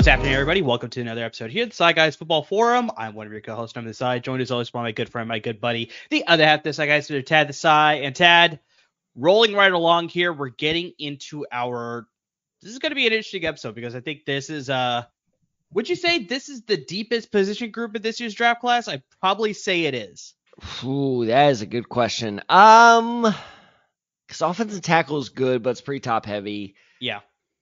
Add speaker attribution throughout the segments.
Speaker 1: What's happening, everybody? Welcome to another episode here at the Side Guys Football Forum. I'm one of your co-hosts on the side, joined as always by my good friend, my good buddy, the other half of the Side Guys, Tad the Side. And Tad, rolling right along here, we're getting into this is going to be an interesting episode because I think this is, would you say this is the deepest position group in this year's draft class? I'd probably say it is.
Speaker 2: Ooh, that is a good question. Because offensive tackle is good, but it's pretty top heavy.
Speaker 1: Yeah.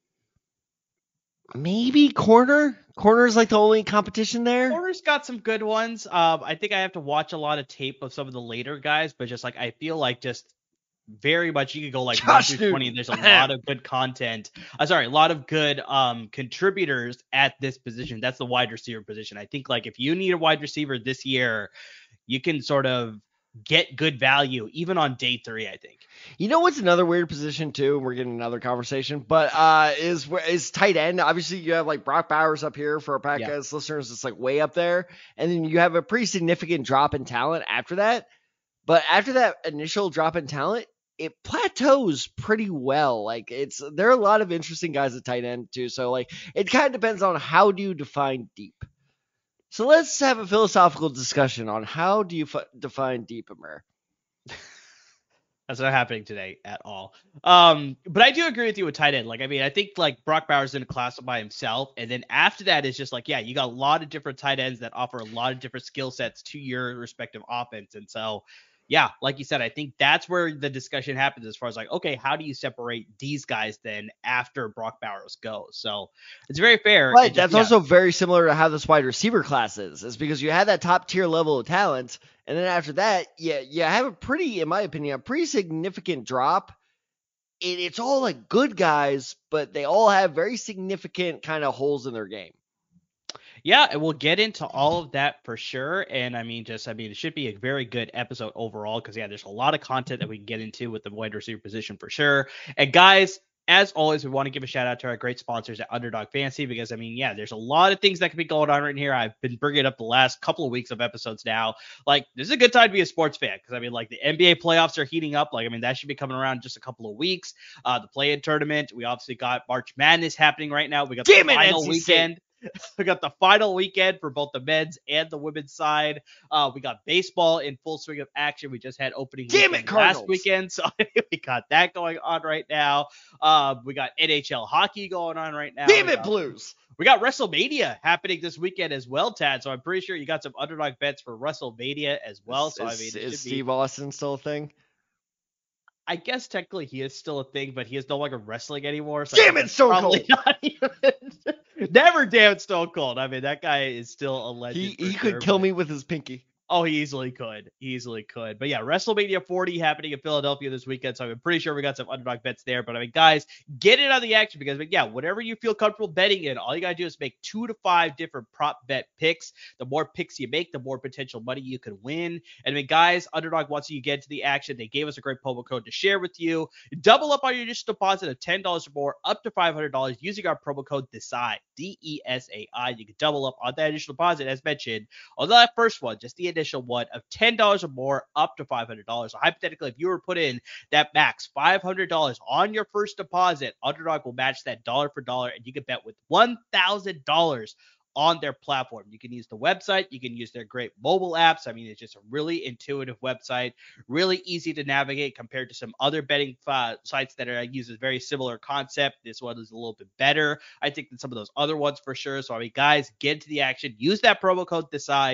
Speaker 2: Maybe corner. Corner is like the only competition there.
Speaker 1: Corner's got some good ones. I think I have to watch a lot of tape of some of the later guys, but just like I feel like just very much you could go like 1 through 20. There's a lot of good content. A lot of good contributors at this position. That's the wide receiver position. I think like if you need a wide receiver this year, you can sort of get good value even on day 3, I think.
Speaker 2: You know what's another weird position too? We're getting another conversation, but is tight end. Obviously, you have like Brock Bowers up here for our podcast listeners. It's like way up there, and then you have a pretty significant drop in talent after that. But after that initial drop in talent, it plateaus pretty well. Like there are a lot of interesting guys at tight end too. So like it kind of depends on how do you define deep. So let's have a philosophical discussion on how do you define deep, Amir.
Speaker 1: That's not happening today at all. But I do agree with you with tight end. Like, I mean, I think like Brock Bowers in a class by himself. And then after that is just like, yeah, you got a lot of different tight ends that offer a lot of different skill sets to your respective offense. And so, yeah, like you said, I think that's where the discussion happens as far as like, okay, how do you separate these guys then after Brock Bowers goes? So it's very fair.
Speaker 2: Right. That's also very similar to how this wide receiver class is because you had that top tier level of talent. And then after that, you have a pretty, in my opinion, a pretty significant drop. It's all like good guys, but they all have very significant kind of holes in their game.
Speaker 1: Yeah, and we'll get into all of that for sure. And I mean, it should be a very good episode overall because, yeah, there's a lot of content that we can get into with the wide receiver position for sure. And guys, as always, we want to give a shout out to our great sponsors at Underdog Fantasy because, I mean, yeah, there's a lot of things that could be going on right here. I've been bringing it up the last couple of weeks of episodes now. Like, this is a good time to be a sports fan because, I mean, like, the NBA playoffs are heating up. Like, I mean, that should be coming around in just a couple of weeks. The play-in tournament, we obviously got March Madness happening right now. We got the final weekend. We got the final weekend for both the men's and the women's side. We got baseball in full swing of action. We just had opening weekend last weekend, so we got that going on right now. We got NHL hockey going on right now.
Speaker 2: Damn it, Blues!
Speaker 1: We got WrestleMania happening this weekend as well, Tad. So I'm pretty sure you got some underdog bets for WrestleMania as well. So I mean,
Speaker 2: is Steve Austin still a thing?
Speaker 1: I guess technically he is still a thing, but he is no longer wrestling anymore. So
Speaker 2: damn it, Stone Cold!
Speaker 1: Never damn it, Stone Cold. I mean, that guy is still a legend.
Speaker 2: He could kill me with his pinky.
Speaker 1: Oh, he easily could. But yeah, WrestleMania 40 happening in Philadelphia this weekend. So I'm pretty sure we got some underdog bets there. But I mean, guys, get in on the action because, yeah, whatever you feel comfortable betting in, all you got to do is make 2 to 5 different prop bet picks. The more picks you make, the more potential money you can win. And I mean, guys, Underdog wants you to get into the action. They gave us a great promo code to share with you. Double up on your initial deposit of $10 or more, up to $500 using our promo code DESAI, DESAI. You can double up on that initial deposit, as mentioned, on that first one, just the initial one of $10 or more up to $500. So hypothetically, if you were to put in that max $500 on your first deposit, Underdog will match that dollar for dollar, and you can bet with $1,000 on their platform. You can use the website. You can use their great mobile apps. I mean, it's just a really intuitive website, really easy to navigate compared to some other betting sites that use a very similar concept. This one is a little bit better, I think, than some of those other ones for sure. So, I mean, guys, get into the action. Use that promo code DESAI,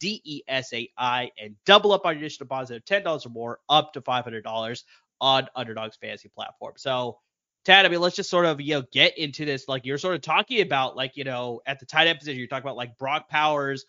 Speaker 1: DESAI, and double up on your initial deposit of $10 or more, up to $500 on Underdog's fantasy platform. So, Tad, I mean, let's just sort of, get into this. Like you're sort of talking about, like, at the tight end position, you're talking about like Brock Bowers,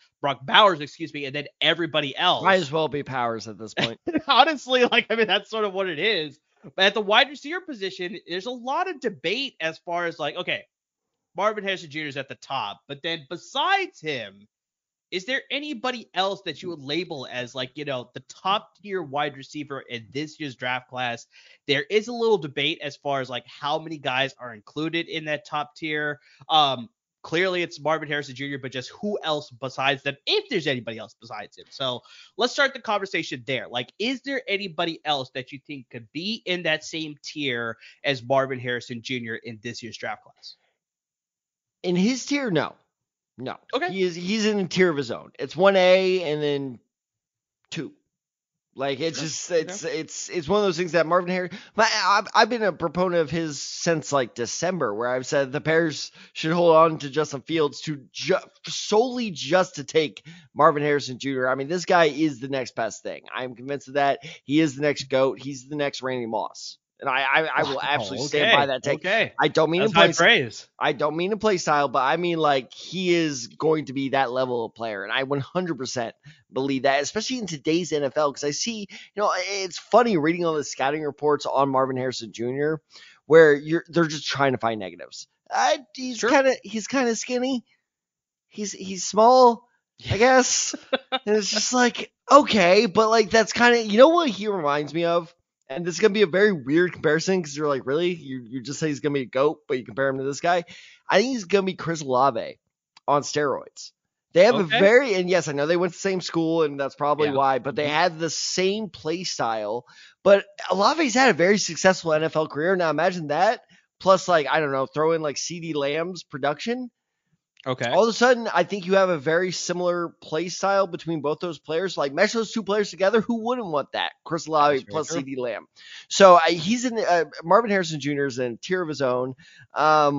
Speaker 1: and then everybody else.
Speaker 2: Might as well be Powers at this point.
Speaker 1: Honestly, like, I mean, that's sort of what it is. But at the wide receiver position, there's a lot of debate as far as like, okay, Marvin Harrison Jr. is at the top, but then besides him, is there anybody else that you would label as like, the top tier wide receiver in this year's draft class? There is a little debate as far as like how many guys are included in that top tier. Clearly it's Marvin Harrison Jr., but just who else besides them, if there's anybody else besides him. So let's start the conversation there. Like, is there anybody else that you think could be in that same tier as Marvin Harrison Jr. in this year's draft class?
Speaker 2: In his tier, no.
Speaker 1: Okay.
Speaker 2: He's in a tier of his own. It's 1A and then 2. Like it's just it's one of those things that Marvin Harrison. I've been a proponent of his since like December, where I've said the Bears should hold on to Justin Fields solely just to take Marvin Harrison Jr. I mean, this guy is the next best thing. I'm convinced of that. He is the next GOAT. He's the next Randy Moss. And I will absolutely stand by that take.
Speaker 1: Okay.
Speaker 2: I don't mean
Speaker 1: That's
Speaker 2: to play
Speaker 1: high praise.
Speaker 2: I don't mean to play style, but I mean like he is going to be that level of player, and I 100% believe that, especially in today's NFL. Because I see, it's funny reading all the scouting reports on Marvin Harrison Jr., where they're just trying to find negatives. He's kind of skinny. He's small, I guess, and it's just like okay, but like that's kind of what he reminds me of. And this is going to be a very weird comparison because you're like, really? You just say he's going to be a GOAT, but you compare him to this guy? I think he's going to be Chris Olave on steroids. They have and yes, I know they went to the same school, and that's probably why, but they had the same play style. But Olave's had a very successful NFL career. Now imagine that, plus like, I don't know, throw in like CeeDee Lamb's production.
Speaker 1: Okay.
Speaker 2: All of a sudden, I think you have a very similar play style between both those players. Like, mesh those two players together. Who wouldn't want that? Chris Olave plus CeeDee Lamb. So he's in Marvin Harrison Jr. is in a tier of his own. I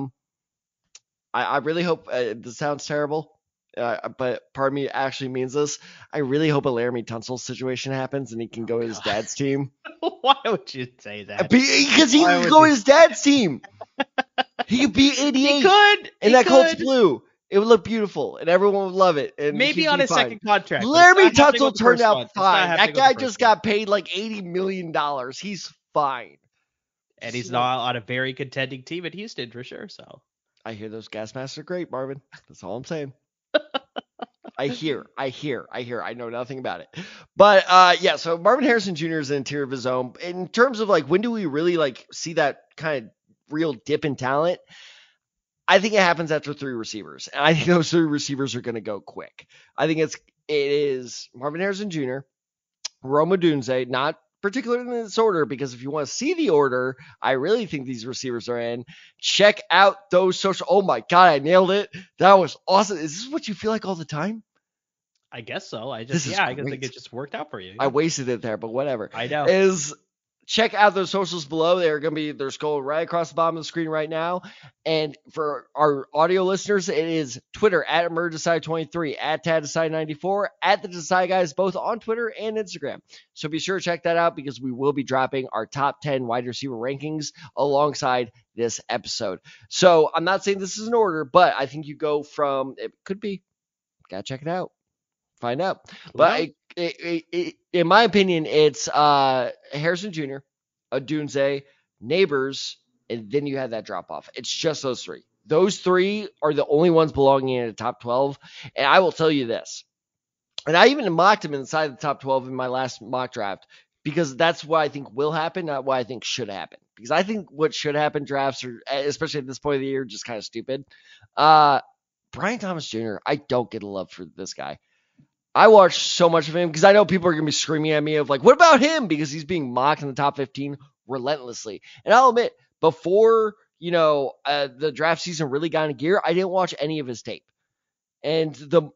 Speaker 2: really hope this sounds terrible, but part of me actually means this. I really hope a Laramie Tunsil situation happens and he can go to his dad's team.
Speaker 1: Why would you say that?
Speaker 2: Because he can go to his dad's team. He could be 88.
Speaker 1: He could.
Speaker 2: And that Colts blue. It would look beautiful, and everyone would love it. And
Speaker 1: maybe on his second contract.
Speaker 2: Laramie Tunsil turned out fine. That guy just got paid like $80 million. He's fine.
Speaker 1: And he's not on a very contending team at Houston for sure. So
Speaker 2: I hear those gas masks are great, Marvin. That's all I'm saying. I hear. I know nothing about it. But so Marvin Harrison Jr. is an interior of his own. In terms of like when do we really like see that kind of real dip in talent? I think it happens after 3 receivers. And I think those 3 receivers are going to go quick. I think it is Marvin Harrison Jr., Rome Odunze, not particularly in this order, because if you want to see the order, I really think these receivers are in. Check out those social. Oh my God, I nailed it. That was awesome. Is this what you feel like all the time?
Speaker 1: I guess so. I think it just worked out for you.
Speaker 2: I wasted it there, but whatever.
Speaker 1: I know.
Speaker 2: Check out those socials below. They're scrolling right across the bottom of the screen right now. And for our audio listeners, it is Twitter at EmergeDecide23, at TadDecide94, at the Decide Guys, both on Twitter and Instagram. So be sure to check that out because we will be dropping our top 10 wide receiver rankings alongside this episode. So I'm not saying this is an order, but I think you go from, it could be, gotta check it out. Find out. But in my opinion, it's Harrison Jr., Odunze, Neighbors, and then you have that drop off. It's just those 3. Those 3 are the only ones belonging in the top 12. And I will tell you this. And I even mocked him inside the top 12 in my last mock draft because that's what I think will happen, not what I think should happen. Because I think what should happen drafts are, especially at this point of the year, just kind of stupid. Brian Thomas Jr., I don't get a love for this guy. I watched so much of him because I know people are going to be screaming at me of like, what about him? Because he's being mocked in the top 15 relentlessly. And I'll admit, before, the draft season really got into gear, I didn't watch any of his tape. And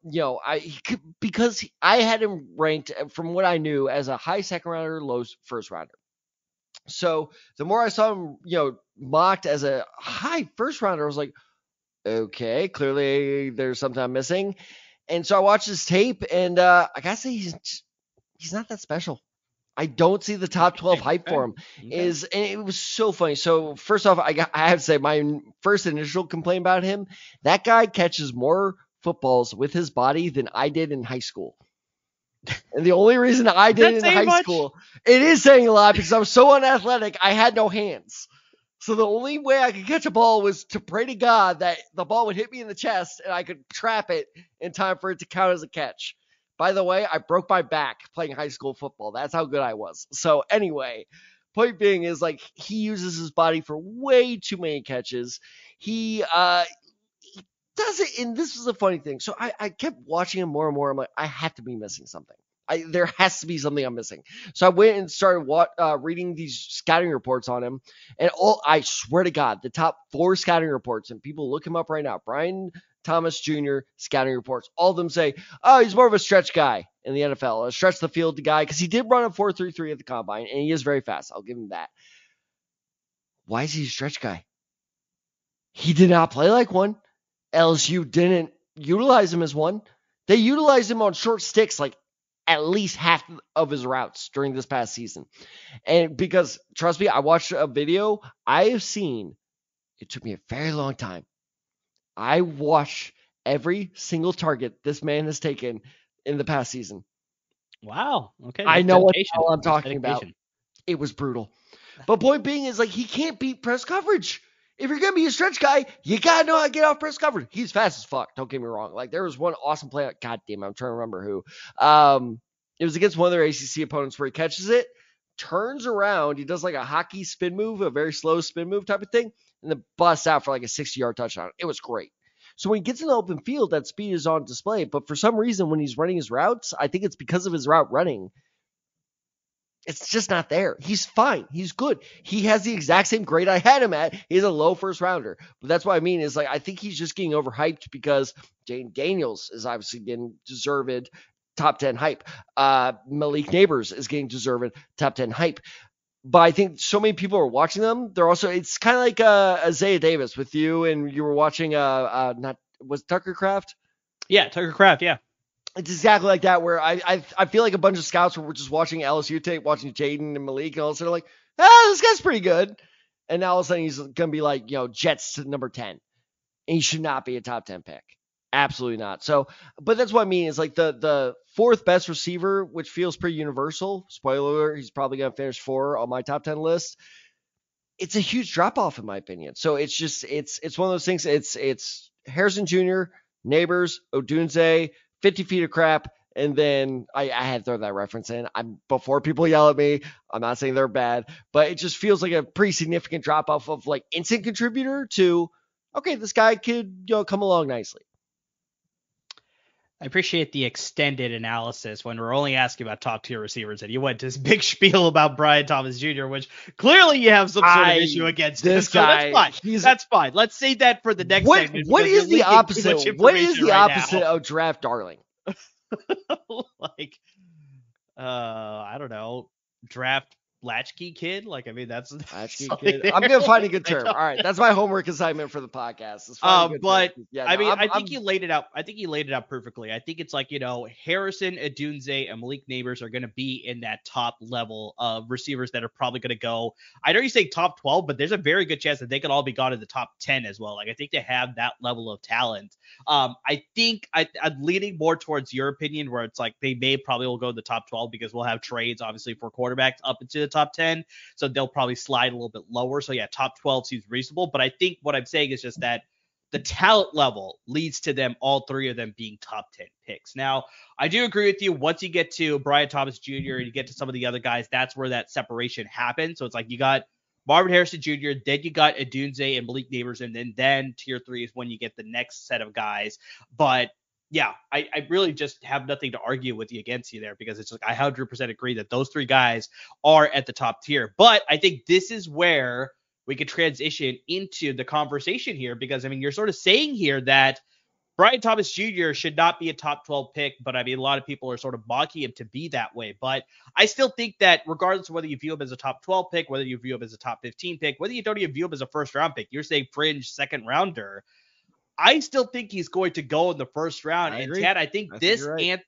Speaker 2: because I had him ranked from what I knew as a high second rounder, low first rounder. So the more I saw him, mocked as a high first rounder, I was like, okay, clearly there's something I'm missing. And so I watched his tape, and I gotta say he's not that special. I don't see the top 12 hype for him. And it was so funny. So first off, I have to say my first initial complaint about him: that guy catches more footballs with his body than I did in high school. And the only reason I did it in high school, it is saying a lot because I was so unathletic. I had no hands. So the only way I could catch a ball was to pray to God that the ball would hit me in the chest and I could trap it in time for it to count as a catch. By the way, I broke my back playing high school football. That's how good I was. So anyway, point being is like he uses his body for way too many catches. He does it, and this was a funny thing. So I kept watching him more and more. I'm like, I have to be missing something. There has to be something I'm missing. So I went and started reading these scouting reports on him, and I swear to God, the top 4 scouting reports, and people look him up right now, Brian Thomas Jr. scouting reports, all of them say, oh, he's more of a stretch guy in the NFL, a stretch the field guy, because he did run a 4.33 at the combine, and he is very fast. I'll give him that. Why is he a stretch guy? He did not play like one. LSU didn't utilize him as one. They utilized him on short sticks like at least half of his routes during this past season. And because, trust me, I watched a video I have seen. It took me a very long time. I watched every single target this man has taken in the past season.
Speaker 1: Wow. Okay.
Speaker 2: I know what I'm talking about. It was brutal. But point being is, like, he can't beat press coverage. If you're going to be a stretch guy, you got to know how to get off press coverage. He's fast as fuck. Don't get me wrong. Like, there was one awesome play. God damn, I'm trying to remember who. It was against one of their ACC opponents where he catches it, turns around. He does like a hockey spin move, a very slow spin move type of thing, and then busts out for like a 60-yard touchdown. It was great. So when he gets in the open field, that speed is on display. But for some reason, when he's running his routes, I think it's because of his route running. It's just not there. He's fine. He's good. He has the exact same grade I had him at. He's a low first rounder. But that's what I mean is, like, I think he's just getting overhyped because Jayden Daniels is obviously getting deserved top 10 hype. Malik Neighbors is getting deserved top 10 hype. But I think so many people are watching them. They're also, it's kind of like Isaiah Davis with you, and you were watching was Tucker Kraft?
Speaker 1: Yeah, Tucker Kraft, yeah.
Speaker 2: It's exactly like that, where I feel like a bunch of scouts were just watching LSU tape, watching Jayden and Malik, and all of a sudden like, this guy's pretty good. And now all of a sudden he's going to be like, Jets to number 10. And he should not be a top 10 pick. Absolutely not. So, but that's what I mean is, like, the 4th best receiver, which feels pretty universal. Spoiler alert, he's probably going to finish 4 on my top 10 list. It's a huge drop off in my opinion. So it's just, it's one of those things. It's Harrison Jr., Neighbors, Odunze, 50 feet of crap, and then I had to throw that reference in. Before people yell at me, I'm not saying they're bad, but it just feels like a pretty significant drop off of, like, instant contributor to, okay, this guy could come along nicely.
Speaker 1: I appreciate the extended analysis when we're only asking about top tier receivers, and you went to this big spiel about Brian Thomas Jr., which clearly you have some sort of issue against
Speaker 2: this guy.
Speaker 1: So that's fine. That's fine. Let's save that for the next segment.
Speaker 2: What is the opposite? What is the opposite of draft darling?
Speaker 1: Like, I don't know, draft latchkey kid. Like, I mean, that's
Speaker 2: latchkey kid. I'm gonna find a good term. All right, that's my homework assignment for the podcast.
Speaker 1: But yeah, no, I think you laid it out. I think you laid it out perfectly. I think it's like, Harrison, Odunze, and Malik Neighbors are going to be in that top level of receivers that are probably going to go. I know you say top 12, but there's a very good chance that they could all be gone in the top 10 as well. Like, I think they have that level of talent. I think I'm leaning more towards your opinion, where it's like they probably will go to the top 12 because we'll have trades obviously for quarterbacks up into the top 10, so they'll probably slide a little bit lower. So yeah, top 12 seems reasonable, but I think what I'm saying is just that the talent level leads to them, all 3 of them being top 10 picks. Now, I do agree with you. Once you get to Brian Thomas Jr. and you get to some of the other guys, that's where that separation happens. So it's like you got Marvin Harrison Jr., then you got Odunze and Malik Neighbors, and then tier 3 is when you get the next set of guys. But yeah, I really just have nothing to argue with you against you there, because it's like I 100% agree that those 3 guys are at the top tier. But I think this is where we could transition into the conversation here, because, I mean, you're sort of saying here that Brian Thomas Jr. should not be a top 12 pick, but I mean, a lot of people are sort of mocking him to be that way. But I still think that regardless of whether you view him as a top 12 pick, whether you view him as a top 15 pick, whether you don't even view him as a first round pick, you're saying fringe second rounder, I still think he's going to go in the first round. And Ted, I think this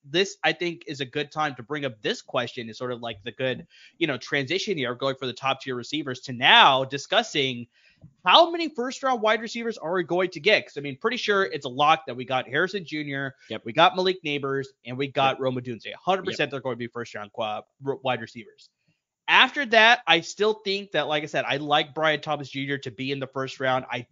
Speaker 1: I think is a good time to bring up this question, is sort of like the good, transition here, going for the top tier receivers to now discussing how many first round wide receivers are we going to get? Because, I mean, pretty sure it's a lock that we got Harrison Jr., we got Malik Neighbors, and we got Rome Odunze. 100% they're going to be first round wide receivers. After that, I still think that, like I said, I like Brian Thomas Jr. to be in the first round. I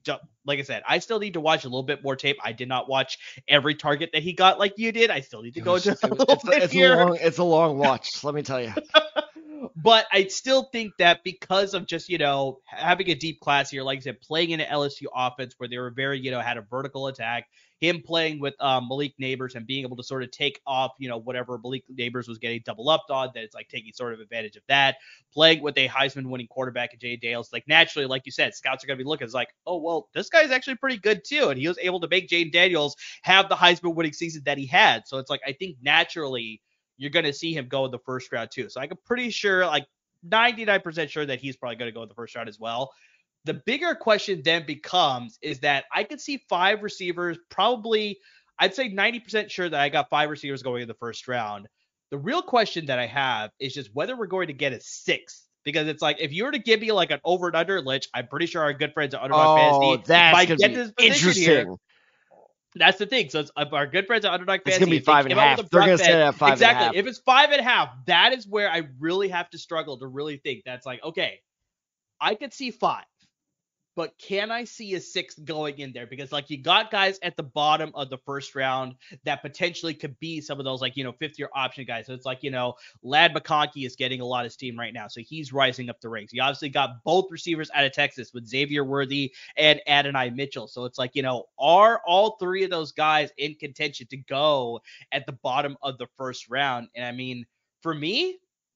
Speaker 1: still need to watch a little bit more tape. I did not watch every target that he got like you did. I still need to go into a little bit here.
Speaker 2: It's a long watch, let me tell you.
Speaker 1: But I still think that because of just, having a deep class here, like I said, playing in an LSU offense where they were very, had a vertical attack, him playing with Malik Nabers and being able to sort of take off, whatever Malik Nabers was getting double up on, that it's like taking sort of advantage of that, playing with a Heisman winning quarterback in Jay Daniels. Like naturally, like you said, scouts are going to be looking, it's like, oh, well, this guy's actually pretty good too. And he was able to make Jay Daniels have the Heisman winning season that he had. So it's like, I think naturally, you're going to see him go in the first round too. So I'm pretty sure, like 99% sure that he's probably going to go in the first round as well. The bigger question then becomes is that I could see 5 receivers, probably, I'd say 90% sure that I got 5 receivers going in the first round. The real question that I have is just whether we're going to get a 6th. Because it's like, if you were to give me like an over and under, Lich, I'm pretty sure our good friends at Underdog Fantasy
Speaker 2: that's going to be interesting.
Speaker 1: Here, that's the thing. So it's our good friends at Underdog Fantasy.
Speaker 2: It's going to be 5.5. They're going to say that 5.5.
Speaker 1: Exactly. If it's 5.5, that is where I really have to struggle to really think. That's like, okay, I could see 5, but can I see a 6th going in there? Because like you got guys at the bottom of the first round that potentially could be some of those like, 5th-year option guys. So it's like, Ladd McConkey is getting a lot of steam right now. So he's rising up the ranks. You obviously got both receivers out of Texas with Xavier Worthy and Adonai Mitchell. So it's like, are all 3 of those guys in contention to go at the bottom of the first round? And I mean, for me,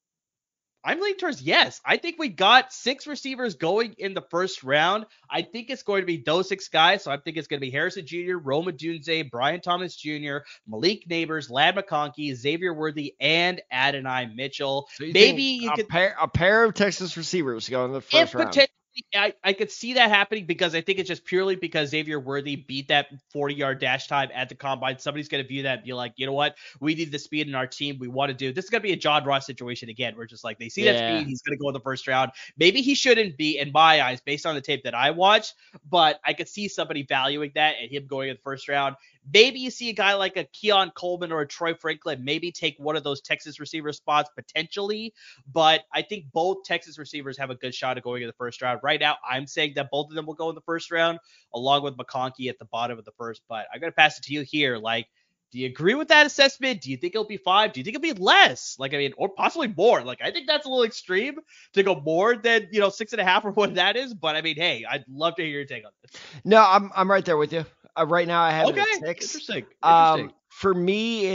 Speaker 1: I'm leaning towards yes. I think we got 6 receivers going in the first round. I think it's going to be those 6 guys. So I think it's going to be Harrison Jr., Rome Odunze, Brian Thomas Jr., Malik Nabers, Ladd McConkey, Xavier Worthy, and Adonai Mitchell.
Speaker 2: So maybe you could a pair of Texas receivers go in the first round.
Speaker 1: I could see that happening because I think it's just purely because Xavier Worthy beat that 40-yard dash time at the combine. Somebody's going to view that and be like, you know what? We need the speed in our team. We want to do this. Is going to be a John Ross situation again. We're just like, they see that speed. He's going to go in the first round. Maybe he shouldn't be in my eyes based on the tape that I watched, but I could see somebody valuing that and him going in the first round. Maybe you see a guy like a Keon Coleman or a Troy Franklin maybe take one of those Texas receiver spots potentially, but I think both Texas receivers have a good shot of going in the first round. Right now, I'm saying that both of them will go in the first round, along with McConkey at the bottom of the first, but I'm going to pass it to you here. Like, do you agree with that assessment? Do you think it'll be 5? Do you think it'll be less? Like, I mean, or possibly more. Like, I think that's a little extreme to go more than, 6.5 or what that is, but I mean, hey, I'd love to hear your take on this.
Speaker 2: No, I'm right there with you. Right now I have it at 6.
Speaker 1: Interesting.
Speaker 2: For me,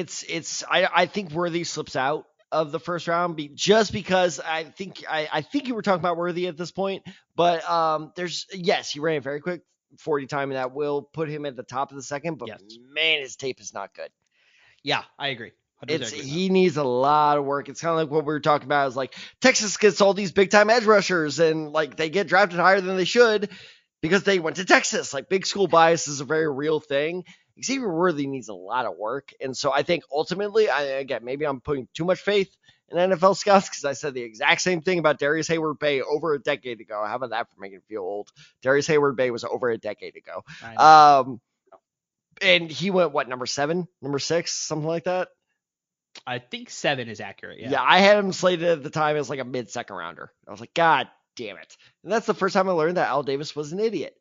Speaker 2: I think Worthy slips out of the first round just because I think you were talking about Worthy at this point, but he ran a very quick 40 time and that will put him at the top of the second, but man, his tape is not good.
Speaker 1: Yeah, I agree.
Speaker 2: He needs a lot of work. It's kind of like what we were talking about is like Texas gets all these big time edge rushers and like they get drafted higher than they should because they went to Texas. Like big school bias is a very real thing. Xavier Worthy needs a lot of work. And so I think ultimately, maybe I'm putting too much faith in NFL scouts because I said the exact same thing about Darius Hayward-Bay over a decade ago. How about that for making it feel old? Darius Hayward-Bay was over a decade ago. And he went, number 7, number 6, something like that?
Speaker 1: I think 7 is accurate,
Speaker 2: Yeah, I had him slated at the time as like a mid-second rounder. I was like, God damn it. And that's the first time I learned that Al Davis was an idiot.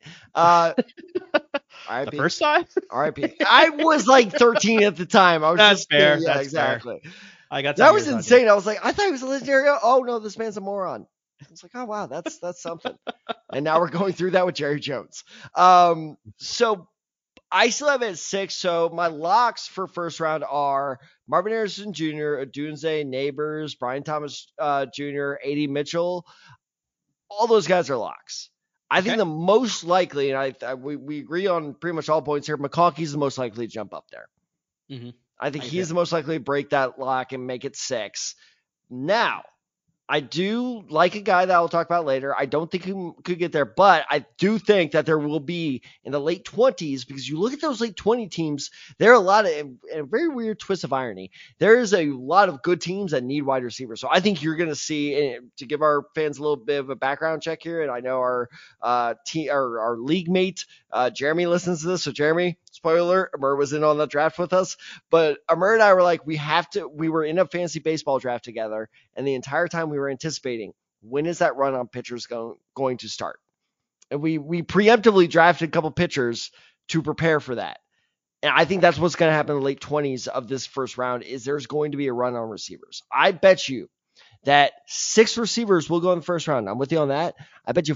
Speaker 1: The first time?
Speaker 2: R.I.P. I was like 13 at the time. I was
Speaker 1: That's
Speaker 2: just
Speaker 1: fair.
Speaker 2: Yeah,
Speaker 1: That's
Speaker 2: exactly.
Speaker 1: Fair. I got
Speaker 2: that was insane. I was like, I thought he was a legendary. Oh no, this man's a moron. I was like, oh wow, that's something. And now we're going through that with Jerry Jones. So I still have it at 6. So my locks for first round are Marvin Harrison Jr., Odunze, Nabers, Brian Thomas Jr., A.D. Mitchell. All those guys are locks. I think the most likely, and we agree on pretty much all points here, McConkey's the most likely to jump up there.
Speaker 1: Mm-hmm.
Speaker 2: I think he's the most likely to break that lock and make it 6. Now, I do like a guy that I'll talk about later. I don't think he could get there, but I do think that there will be in the late 20s because you look at those late 20 teams, there are a lot of, and a very weird twist of irony, there is a lot of good teams that need wide receivers. So I think you're going to see, to give our fans a little bit of a background check here, and I know our league mate, Jeremy listens to this. So Jeremy, spoiler, Amir was in on the draft with us, but Amir and I were like, we were in a fantasy baseball draft together, and the entire time we were anticipating, when is that run on pitchers going to start? And we preemptively drafted a couple pitchers to prepare for that. And I think that's what's going to happen in the late 20s of this first round is there's going to be a run on receivers. I bet you that 6 receivers will go in the first round. I'm with you on that. I bet you,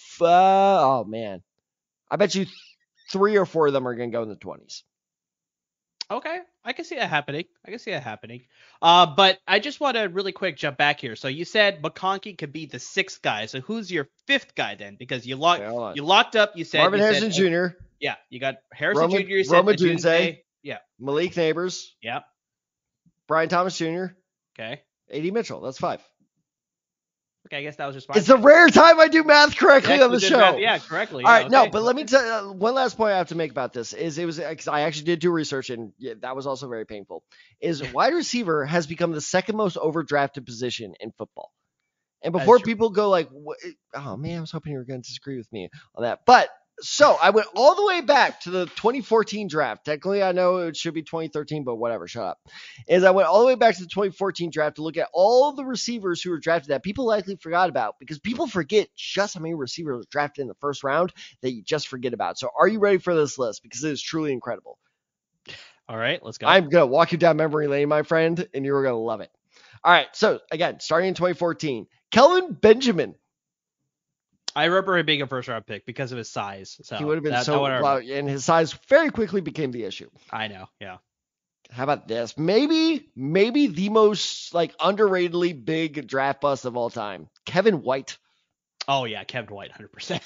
Speaker 2: oh man, I bet you 3 or 4 of them are going to go in the 20s.
Speaker 1: Okay, I can see that happening. But I just want to really quick jump back here. So you said McConkey could be the 6th guy. So who's your 5th guy then? Because you locked up. You said
Speaker 2: Marvin Harrison Jr.
Speaker 1: Yeah, you got Harrison Jr. You said
Speaker 2: Rome Odunze.
Speaker 1: Yeah.
Speaker 2: Malik Neighbors.
Speaker 1: Yeah.
Speaker 2: Brian Thomas Jr.
Speaker 1: Okay.
Speaker 2: A.D. Mitchell. That's 5.
Speaker 1: Okay, I guess that was just fine.
Speaker 2: It's a rare time I do math correctly on the show.
Speaker 1: Correctly.
Speaker 2: All right, no, but let me tell you, one last point I have to make about this is because I actually did do research, and that was also very painful, is wide receiver has become the 2nd most overdrafted position in football. And before people go like, oh man, I was hoping you were going to disagree with me on that. But so I went all the way back to the 2014 draft. Technically, I know it should be 2013, but whatever, shut up. I went all the way back to the 2014 draft to look at all the receivers who were drafted that people likely forgot about, because people forget just how many receivers were drafted in the first round that you just forget about. So are you ready for this list? Because it is truly incredible.
Speaker 1: All right, let's go.
Speaker 2: I'm going to walk you down memory lane, my friend, and you're going to love it. All right, so again, starting in 2014, Kelvin Benjamin.
Speaker 1: I remember him being a first-round pick because of his size. So
Speaker 2: he would have been so loud, and his size very quickly became the issue.
Speaker 1: I know, yeah.
Speaker 2: How about this? Maybe the most underratedly big draft bust of all time, Kevin White.
Speaker 1: Oh yeah, Kevin White, 100%.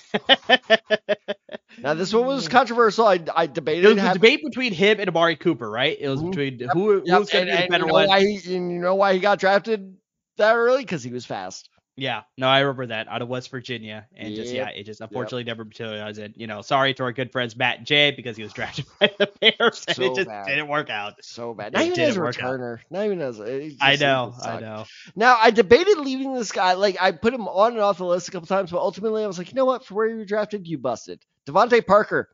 Speaker 2: Now this one was controversial. I debated.
Speaker 1: It was a debate between him and Amari Cooper, right? It was between who was going to be the better one.
Speaker 2: You know why he got drafted that early? Because he was fast.
Speaker 1: Yeah, no, I remember that out of West Virginia, and it just unfortunately never materialized. And sorry to our good friends Matt and Jay, because he was drafted by the Bears, and it just didn't work out.
Speaker 2: So bad. Not even as a returner. Not even as.
Speaker 1: I know.
Speaker 2: Now I debated leaving this guy. I put him on and off the list a couple times, but ultimately I was like, you know what? For where you were drafted, you busted. Devontae Parker.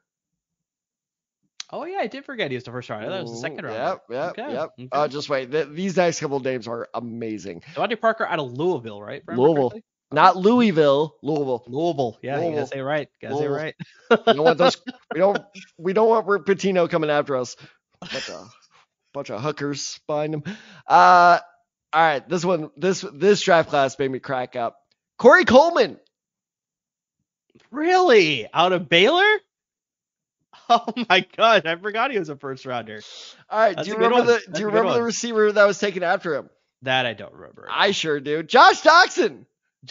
Speaker 1: Oh yeah, I did forget he was the first round. That was the second round.
Speaker 2: Yep. Okay. Just wait. These next couple of names are amazing.
Speaker 1: Devontae Parker out of Louisville, right?
Speaker 2: Louisville, not Louisville. Louisville.
Speaker 1: Yeah, Louisville. You gotta say right.
Speaker 2: We don't want those. We don't want Rick Pitino coming after us. Bunch of hookers behind him. All right, this draft class made me crack up. Corey Coleman.
Speaker 1: Really? Out of Baylor? Oh my gosh, I forgot he was a first rounder.
Speaker 2: All right, do you remember the receiver that was taken after him?
Speaker 1: That I don't remember.
Speaker 2: I sure do. Josh Doctson.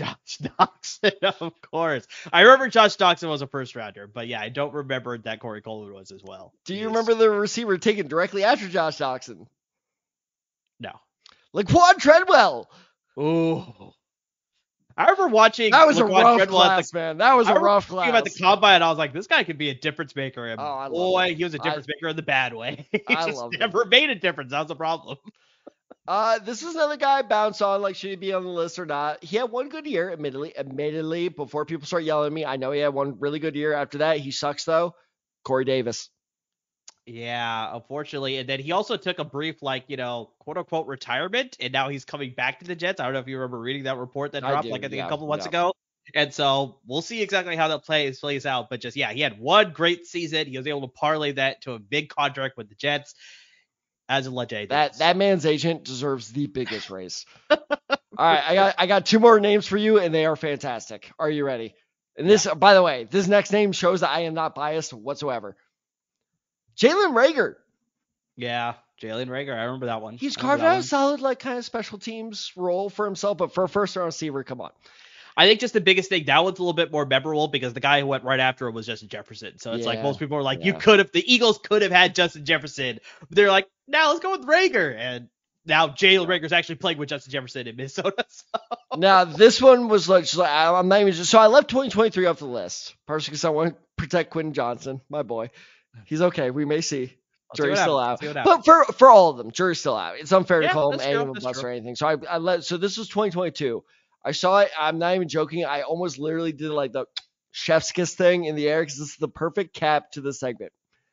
Speaker 1: Of course. I remember Josh Doctson was a first rounder, but yeah, I don't remember that Corey Coleman was as well.
Speaker 2: Do you remember the receiver taken directly after Josh Doctson?
Speaker 1: No.
Speaker 2: Laquan Treadwell.
Speaker 1: Ooh. I remember watching.
Speaker 2: That was a rough class, man. That was a rough class.
Speaker 1: At the combine, and I was like, this guy could be a difference maker. And he was a difference maker in the bad way. He just never made a difference. That was the problem.
Speaker 2: This was another guy I bounced on, should he be on the list or not? He had one good year, admittedly, before people start yelling at me. I know he had one really good year. After that, he sucks, though. Corey Davis.
Speaker 1: Yeah, unfortunately. And then he also took a brief, quote unquote retirement. And now he's coming back to the Jets. I don't know if you remember reading that report that dropped, I think a couple months ago. And so we'll see exactly how that plays out. But he had one great season. He was able to parlay that to a big contract with the Jets as a legend.
Speaker 2: That man's agent deserves the biggest raise. All right, I got 2 more names for you, and they are fantastic. Are you ready? And this, by the way, this next name shows that I am not biased whatsoever. Jalen Reagor.
Speaker 1: Yeah, Jalen Reagor. I remember that one.
Speaker 2: He's carved out a solid, kind of special teams role for himself, but for a first-round receiver, come on.
Speaker 1: I think just the biggest thing, that one's a little bit more memorable because the guy who went right after him was Justin Jefferson. So it's most people are like, the Eagles could have had Justin Jefferson. But they're like, now let's go with Reagor. And now Jalen Reagor's actually playing with Justin Jefferson in Minnesota. So.
Speaker 2: Now, this one was I'm not even so I left 2023 off the list, partially because I want to protect Quentin Johnson, my boy. He's okay. We may see. Jury's still out. But for all of them, jury's still out. It's unfair to call him any of a bust or anything. So I let. So this was 2022. I saw it. I'm not even joking. I almost literally did the chef's kiss thing in the air because this is the perfect cap to the segment.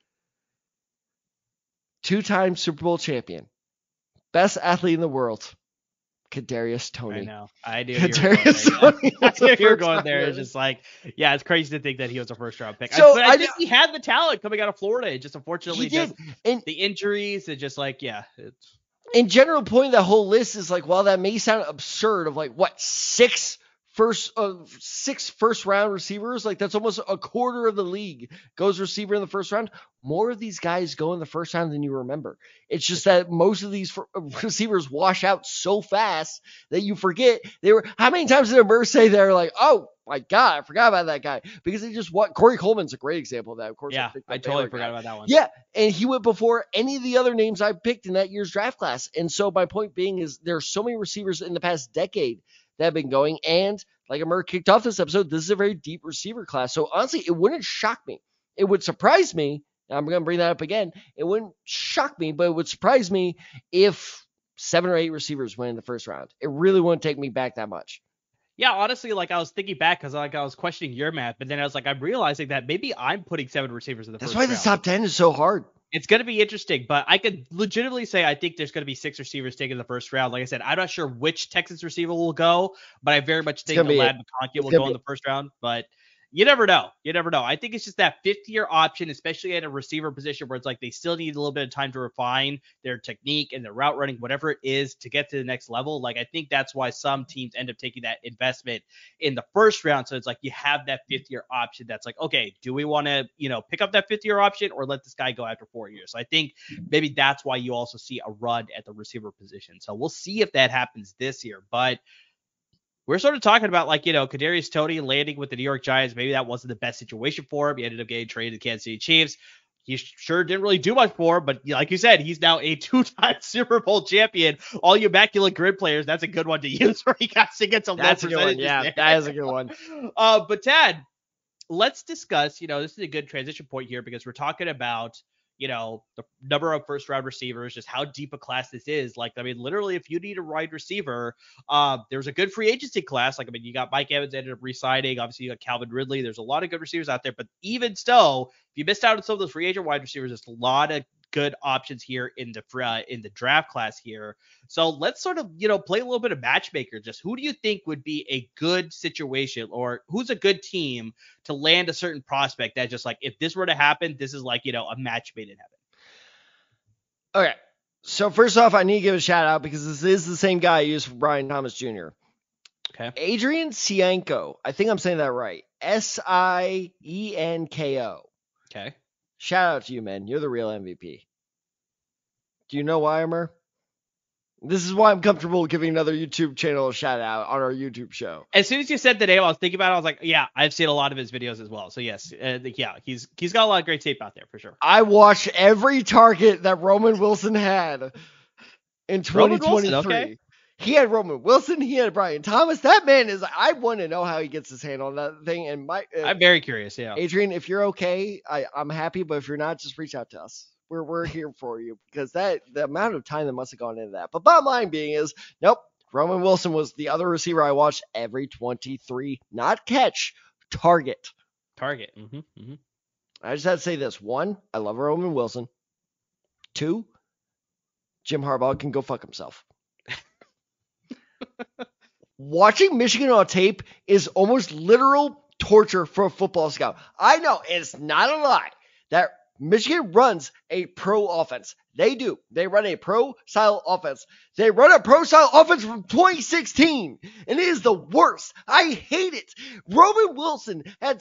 Speaker 2: 2-time Super Bowl champion, best athlete in the world, Kadarius Toney.
Speaker 1: I know. I knew you were going there. It's just it's crazy to think that he was a first-round pick.
Speaker 2: So
Speaker 1: I think he had the talent coming out of Florida. It just unfortunately the injuries. It's just it's.
Speaker 2: in general point of that whole list is like, while that may sound absurd of like what, six first round receivers, like that's almost a quarter of the league goes receiver in the first round. More of these guys go in the first round than you remember. It's just that most of these receivers wash out so fast that you forget they were. How many times did Amir say they're like, oh my God, I forgot about that guy, because they just what Corey Coleman's a great example of that. Of course,
Speaker 1: yeah, I totally forgot about that one.
Speaker 2: Yeah, and he went before any of the other names I picked in that year's draft class. And so my point being is there are so many receivers in the past decade that have been going, and like Amir kicked off this episode, this is a very deep receiver class. So honestly, it wouldn't shock me. It would surprise me. I'm going to bring that up again. It wouldn't shock me, but it would surprise me if 7 or 8 receivers went in the first round. It really wouldn't take me back that much.
Speaker 1: Yeah, honestly, like I was thinking back because like I was questioning your math, but then I was like, I'm realizing that maybe I'm putting 7 receivers in the first round.
Speaker 2: That's why the top 10 is so hard.
Speaker 1: It's going to be interesting, but I could legitimately say I think there's going to be 6 receivers taken in the first round. Like I said, I'm not sure which Texas receiver will go, but I very much think Ladd McConkey will go in the first round. But you never know. You never know. I think it's just that 5th-year option, especially at a receiver position where it's like they still need a little bit of time to refine their technique and their route running, whatever it is, to get to the next level. Like I think that's why some teams end up taking that investment in the first round. So it's like you have that 5th-year option that's like, okay, do we want to, pick up that 5th-year option or let this guy go after 4 years? So I think maybe that's why you also see a run at the receiver position. So we'll see if that happens this year. But we're sort of talking about like, Kadarius Toney landing with the New York Giants. Maybe that wasn't the best situation for him. He ended up getting traded to the Kansas City Chiefs. He sure didn't really do much for him, but like you said, he's now a 2-time Super Bowl champion. All you Immaculate Grid players, that's a good one to use for you guys to get some
Speaker 2: That's a good one. Yeah,
Speaker 1: there.
Speaker 2: That is a good one.
Speaker 1: But Tad, let's discuss, this is a good transition point here because we're talking about, the number of first round receivers, just how deep a class this is. Like, I mean, literally, if you need a wide receiver, there's a good free agency class. Like, I mean, you got Mike Evans ended up re-signing. Obviously, you got Calvin Ridley. There's a lot of good receivers out there. But even so, if you missed out on some of those free agent wide receivers, there's a lot of good options here in the draft class here. So let's sort of, play a little bit of matchmaker. Just who do you think would be a good situation, or who's a good team to land a certain prospect that just like, if this were to happen, this is like, a match made in heaven?
Speaker 2: Okay. So first off, I need to give a shout out because this is the same guy I used for Brian Thomas Jr.
Speaker 1: Okay.
Speaker 2: Adrian Sienko. I think I'm saying that right. Sienko.
Speaker 1: Okay.
Speaker 2: Shout out to you, man. You're the real MVP. Do you know why, Amir? This is why I'm comfortable giving another YouTube channel a shout out on our YouTube show.
Speaker 1: As soon as you said the name, I was thinking about it. I was like, yeah, I've seen a lot of his videos as well. So yes, he's got a lot of great tape out there for sure.
Speaker 2: I watched every target that Roman Wilson had in 2023. Okay. He had Roman Wilson. He had Brian Thomas. That man is. I want to know how he gets his hand on that thing. And
Speaker 1: I'm very curious. Yeah,
Speaker 2: Adrian, if you're okay, I'm happy. But if you're not, just reach out to us. We're here for you because the amount of time that must have gone into that. But bottom line being is, nope. Roman Wilson was the other receiver I watched every 23, not catch, target.
Speaker 1: Target. Mm-hmm, mm-hmm.
Speaker 2: I just had to say this: 1, I love Roman Wilson. 2, Jim Harbaugh can go fuck himself. Watching Michigan on tape is almost literal torture for a football scout. I know it's not a lie that Michigan runs a pro offense. They do. They run a pro-style offense. They run a pro-style offense from 2016, and it is the worst. I hate it. Roman Wilson had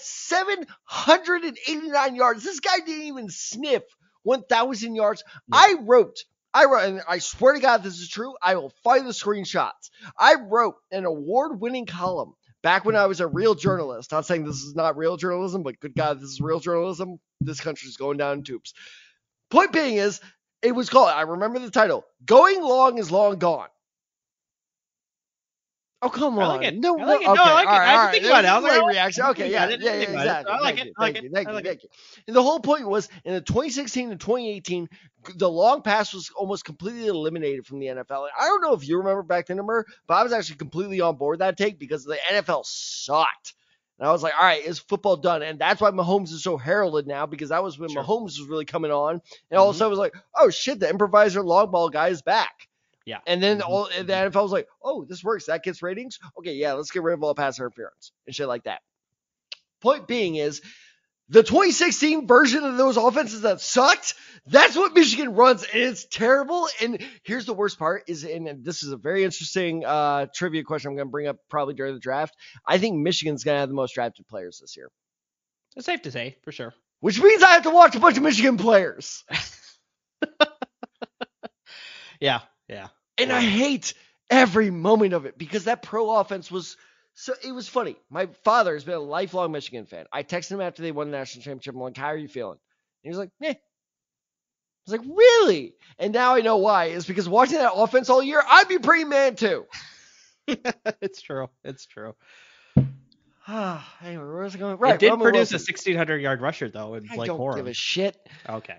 Speaker 2: 789 yards. This guy didn't even sniff 1,000 yards. Yeah. I wrote, and I swear to God this is true. I will find the screenshots. I wrote an award-winning column back when I was a real journalist. Not saying this is not real journalism, but good God, this is real journalism. This country's going down in tubes. Point being is, it was called, I remember the title, Going Long is Long Gone. Oh, come on.
Speaker 1: I like it.
Speaker 2: No,
Speaker 1: I like it.
Speaker 2: Okay.
Speaker 1: No, I like it. I
Speaker 2: right.
Speaker 1: think about it. I was like,
Speaker 2: reaction. Okay, yeah, exactly.
Speaker 1: I like it.
Speaker 2: Thank you. And the whole point was, in the 2016 and 2018, the long pass was almost completely eliminated from the NFL. I don't know if you remember back then, Amir, but I was actually completely on board that take because the NFL sucked. And I was like, all right, is football done? And that's why Mahomes is so heralded now, because that was when Mahomes was really coming on. And all of a sudden it was like, oh shit, the improviser long ball guy is back.
Speaker 1: Yeah.
Speaker 2: And then the NFL was like, oh, this works. That gets ratings. Okay, yeah, let's get rid of all pass interference and shit like that. Point being is, The 2016 version of those offenses that sucked, that's what Michigan runs, and it's terrible. And here's the worst part and this is a very interesting trivia question I'm going to bring up probably during the draft. I think Michigan's going to have the most drafted players this year.
Speaker 1: It's safe to say, for sure.
Speaker 2: Which means I have to watch a bunch of Michigan players.
Speaker 1: Yeah.
Speaker 2: And I hate every moment of it because that pro offense was so it was funny. My father has been a lifelong Michigan fan. I texted him after they won the national championship. I'm like, how are you feeling? And he was like, I was like, really? And now I know why. It's because watching that offense all year, I'd be pretty mad too.
Speaker 1: It's true.
Speaker 2: Anyway, where was I going? Right.
Speaker 1: It did produce a 1,600-yard rusher, though, in Blake Corum.
Speaker 2: I don't give a shit.
Speaker 1: Okay.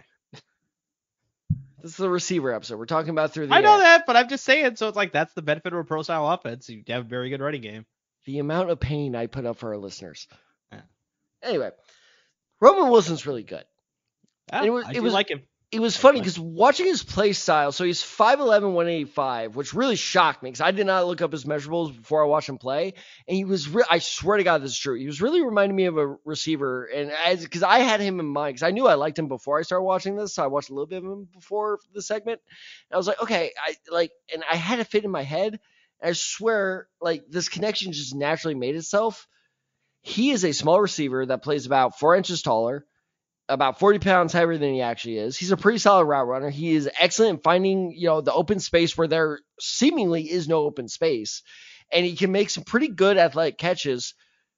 Speaker 2: This is the receiver episode. We're talking about through the
Speaker 1: I know that, but I'm just saying. So it's like that's the benefit of a pro-style offense. You have a very good running game.
Speaker 2: The amount of pain I put up for our listeners.
Speaker 1: Yeah.
Speaker 2: Anyway, Roman Wilson's really good.
Speaker 1: Yeah, it was like him.
Speaker 2: It was funny because watching his play style, so he's 5'11", 185, which really shocked me because I did not look up his measurables before I watched him play. And he was, I swear to God, this is true. He was really reminding me of a receiver. And because I had him in mind, because I knew I liked him before I started watching this. So I watched a little bit of him before the segment. And I was like, okay, and I had it fit in my head. And I swear, this connection just naturally made itself. He is a small receiver that plays about 4 inches taller, about 40 pounds heavier than he actually is. He's a pretty solid route runner. He is excellent at finding, the open space where there seemingly is no open space. And he can make some pretty good athletic catches.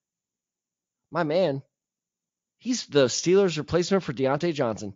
Speaker 2: My man, he's the Steelers' replacement for Deontay Johnson.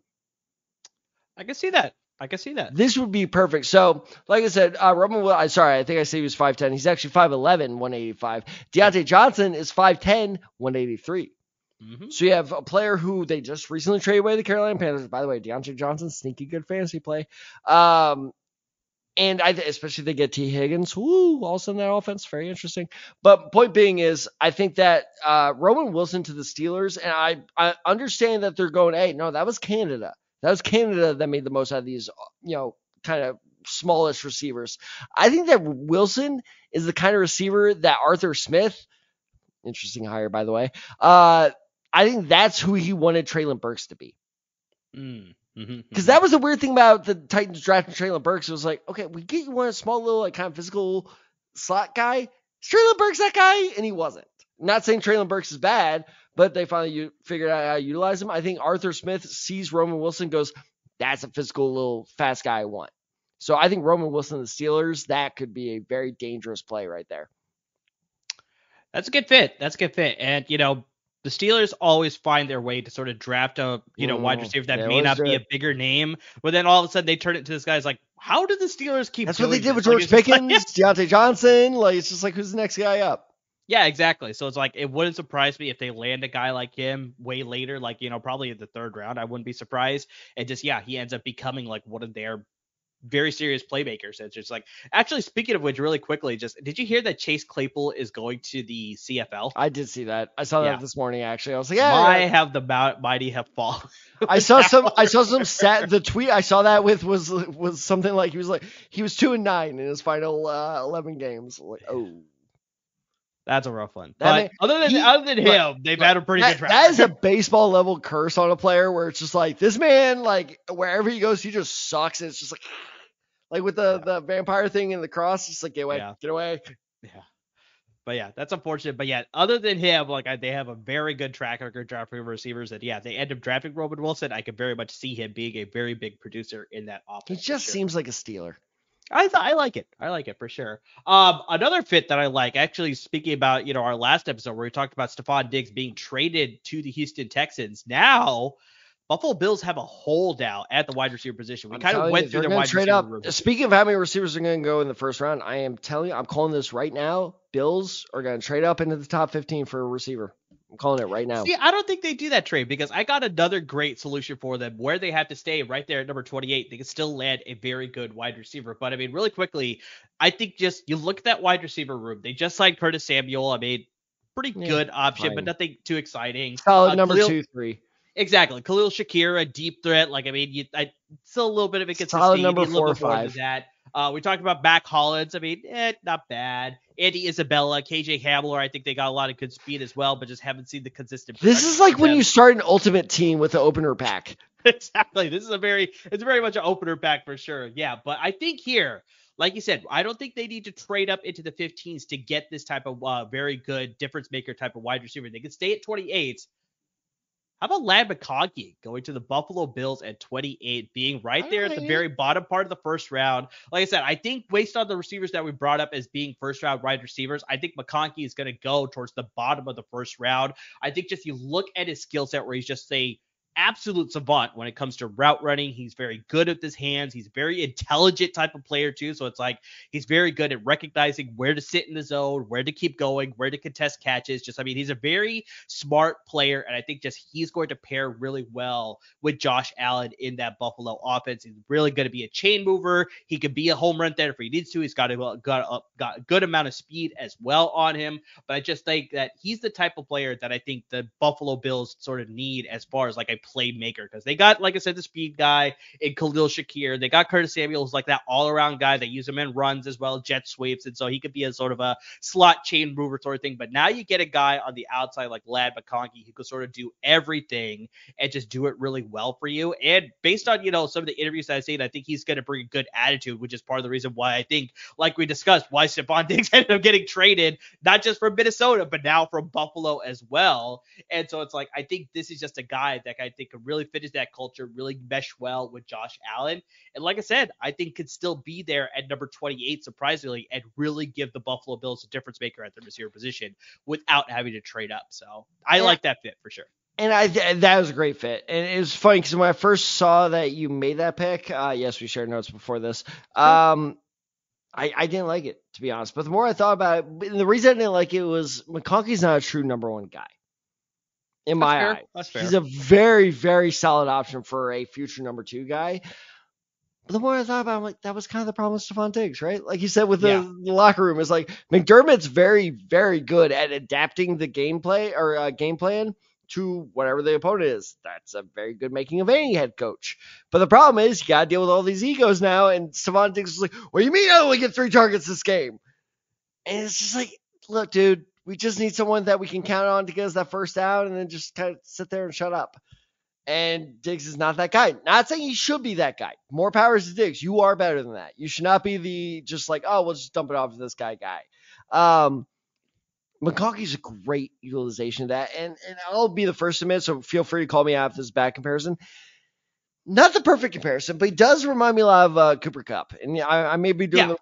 Speaker 1: I can see that.
Speaker 2: This would be perfect. So, like I said, I think I said he was 5'10". He's actually 5'11", 185. Deontay Johnson is 5'10", 183. Mm-hmm. So you have a player who they just recently traded away the Carolina Panthers. By the way, Deontay Johnson, sneaky good fantasy play. And especially they get T. Higgins. Woo, all of a sudden that offense, very interesting. But point being is, I think that Roman Wilson to the Steelers, and I understand that they're going, hey, no, that was Canada. That was Canada that made the most out of these, kind of smallish receivers. I think that Wilson is the kind of receiver that Arthur Smith, interesting hire, by the way, I think that's who he wanted Treylon Burks to be. Because that was the weird thing about the Titans drafting Treylon Burks. It was like, okay, we get you one a small little kind of physical slot guy. Is Treylon Burks that guy? And he wasn't. Not saying Treylon Burks is bad, but they finally figured out how to utilize him. I think Arthur Smith sees Roman Wilson, goes, that's a physical little fast guy I want. So I think Roman Wilson and the Steelers, that could be a very dangerous play right there.
Speaker 1: That's a good fit. And, the Steelers always find their way to sort of draft a, wide receiver that may not be a bigger name, but then all of a sudden they turn it to this guy's like, how did the Steelers keep
Speaker 2: That's
Speaker 1: doing
Speaker 2: what they did
Speaker 1: this?
Speaker 2: with George Pickens, Deontay Johnson. It's just like, who's the next guy up?
Speaker 1: Yeah, exactly. So it's like, it wouldn't surprise me if they land a guy like him way later, probably in the 3rd round. I wouldn't be surprised. And just, he ends up becoming like one of their very serious playmakers. It's just like, actually, speaking of which, really quickly, did you hear that Chase Claypool is going to the CFL?
Speaker 2: I did see that. I saw that this morning, actually. I was like,
Speaker 1: have the mighty have fallen.
Speaker 2: I saw some stat. The tweet I saw that with was something like he was 2-9 in his final 11 games. Like, oh.
Speaker 1: That's a rough one. But other than him, they've had a pretty good track.
Speaker 2: That is a baseball level curse on a player where it's just like this man, wherever he goes, he just sucks. And it's just like with the vampire thing and the cross, just like get away.
Speaker 1: Yeah. But that's unfortunate. But other than him, they have a very good track record drafting receivers. That they end up drafting Roman Wilson. I could very much see him being a very big producer in that offense.
Speaker 2: He just seems like a Steeler.
Speaker 1: I like it. I like it for sure. Another fit that I like, actually, speaking about, our last episode where we talked about Stephon Diggs being traded to the Houston Texans. Now, Buffalo Bills have a holdout at the wide receiver position. We kind of went through their wide receiver room.
Speaker 2: Speaking of how many receivers are going to go in the first round, I am telling you, I'm calling this right now. Bills are going to trade up into the top 15 for a receiver. I'm calling it right now.
Speaker 1: See, I don't think they do that trade because I got another great solution for them where they have to stay right there at number 28. They can still land a very good wide receiver. But, really quickly, I think just you look at that wide receiver room. They just signed Curtis Samuel. Pretty good option, but nothing too exciting.
Speaker 2: Solid number 2, 3.
Speaker 1: Exactly. Khalil Shakir, a deep threat. Still a little bit of inconsistency.
Speaker 2: Solid number 4 or 5.
Speaker 1: That. We talked about Mac Hollins. I mean, not bad. Andy Isabella, KJ Hamler. I think they got a lot of good speed as well, but just haven't seen the consistent.
Speaker 2: This is like when you start an ultimate team with the opener pack.
Speaker 1: Exactly. It's very much an opener pack for sure. Yeah, but I think here, like you said, I don't think they need to trade up into the 15s to get this type of very good difference maker type of wide receiver. They can stay at 28. How about Ladd McConkey going to the Buffalo Bills at 28, being right there at the very bottom part of the first round? Like I said, I think based on the receivers that we brought up as being first round wide receivers, I think McConkey is going to go towards the bottom of the first round. I think just you look at his skill set where he's just a absolute savant when it comes to route running. He's very good with his hands. He's very intelligent type of player too. So it's like he's very good at recognizing where to sit in the zone, where to keep going, where to contest catches. Just, I mean, he's a very smart player. And I think just he's going to pair really well with Josh Allen in that Buffalo offense. He's really going to be a chain mover. He could be a home run there if he needs to. He's got a good amount of speed as well on him. But I just think that he's the type of player that I think the Buffalo Bills sort of need as far as like a playmaker, because they got, like I said, the speed guy in Khalil Shakir. They got Curtis Samuel, who's like that all-around guy. They use him in runs as well, jet sweeps, and so he could be a sort of a slot chain mover sort of thing. But now you get a guy on the outside like Ladd McConkey who could sort of do everything and just do it really well for you. And based on, some of the interviews that I've seen, I think he's going to bring a good attitude, which is part of the reason why I think, like we discussed, why Stefon Diggs ended up getting traded, not just from Minnesota, but now from Buffalo as well. And so it's like, I think this is just a guy that I think could really fit into that culture, really mesh well with Josh Allen. And like I said, I think could still be there at number 28, surprisingly, and really give the Buffalo Bills a difference maker at the receiver position without having to trade up. So I like that fit for sure.
Speaker 2: And that was a great fit. And it was funny because when I first saw that you made that pick, yes, we shared notes before this. I didn't like it, to be honest. But the more I thought about it, the reason I didn't like it was McConkey's not a true number one guy. In my eye,
Speaker 1: that's fair.
Speaker 2: He's a very, very solid option for a future number two guy. But the more I thought about it, I'm like, that was kind of the problem with Stefon Diggs, right? Like you said with the locker room, it's like McDermott's very, very good at adapting the gameplay or game plan to whatever the opponent is. That's a very good making of any head coach. But the problem is you got to deal with all these egos now. And Stefon Diggs is like, what do you mean I only get 3 targets this game? And it's just like, look, dude, we just need someone that we can count on to get us that first down and then just kind of sit there and shut up. And Diggs is not that guy. Not saying he should be that guy. More power to Diggs. You are better than that. You should not be the just like, oh, we'll just dump it off to this guy. McConkey's a great utilization of that. And I'll be the first to admit, so feel free to call me out if this is a bad comparison. Not the perfect comparison, but he does remind me a lot of Cooper Kupp. And I may be doing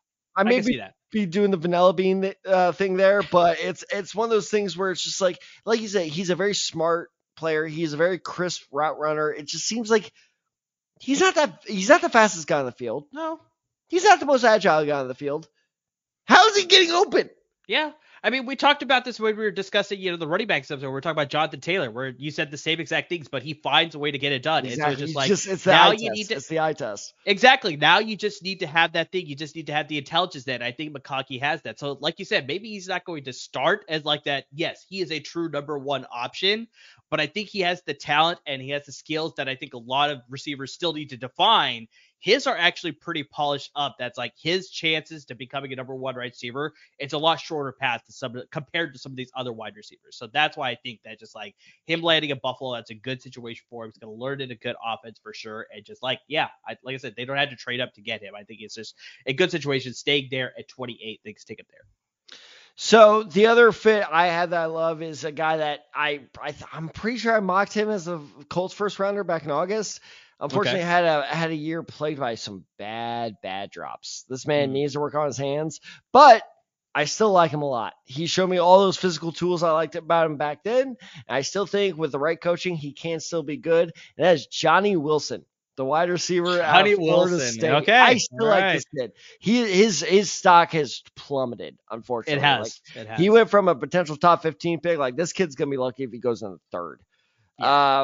Speaker 2: be doing the vanilla bean thing there, but it's one of those things where it's just like you said, he's a very smart player. He's a very crisp route runner. It just seems like he's not the fastest guy on the field.
Speaker 1: No,
Speaker 2: he's not the most agile guy on the field. How is he getting open?
Speaker 1: Yeah. I mean, we talked about this when we were discussing, the running backs episode. We were talking about Jonathan Taylor, where you said the same exact things, but he finds a way to get it done.
Speaker 2: Exactly.
Speaker 1: And so it's just like,
Speaker 2: it's the eye test.
Speaker 1: Exactly. Now you just need to have that thing. You just need to have the intelligence that I think McConkey has that. So like you said, maybe he's not going to start as like that. Yes, he is a true number one option, but I think he has the talent and he has the skills that I think a lot of receivers still need to define. His are actually pretty polished up. That's like his chances to becoming a number one wide receiver. It's a lot shorter path compared to some of these other wide receivers. So that's why I think that just like him landing at Buffalo, that's a good situation for him. He's going to learn in a good offense for sure. And just like, like I said, they don't have to trade up to get him. I think it's just a good situation. Staying there at 28, they can take him there.
Speaker 2: So the other fit I had that I love is a guy that I'm pretty sure I mocked him as a Colts first rounder back in August. Unfortunately, had a year plagued by some bad drops. This man needs to work on his hands, but I still like him a lot. He showed me all those physical tools I liked about him back then. And I still think with the right coaching, he can still be good. And that is Johnny Wilson, the wide receiver out of Florida State.
Speaker 1: Okay.
Speaker 2: I still like this kid. His stock has plummeted, unfortunately.
Speaker 1: It has.
Speaker 2: He went from a potential top 15 pick. Like, this kid's going to be lucky if he goes in the third. Yeah.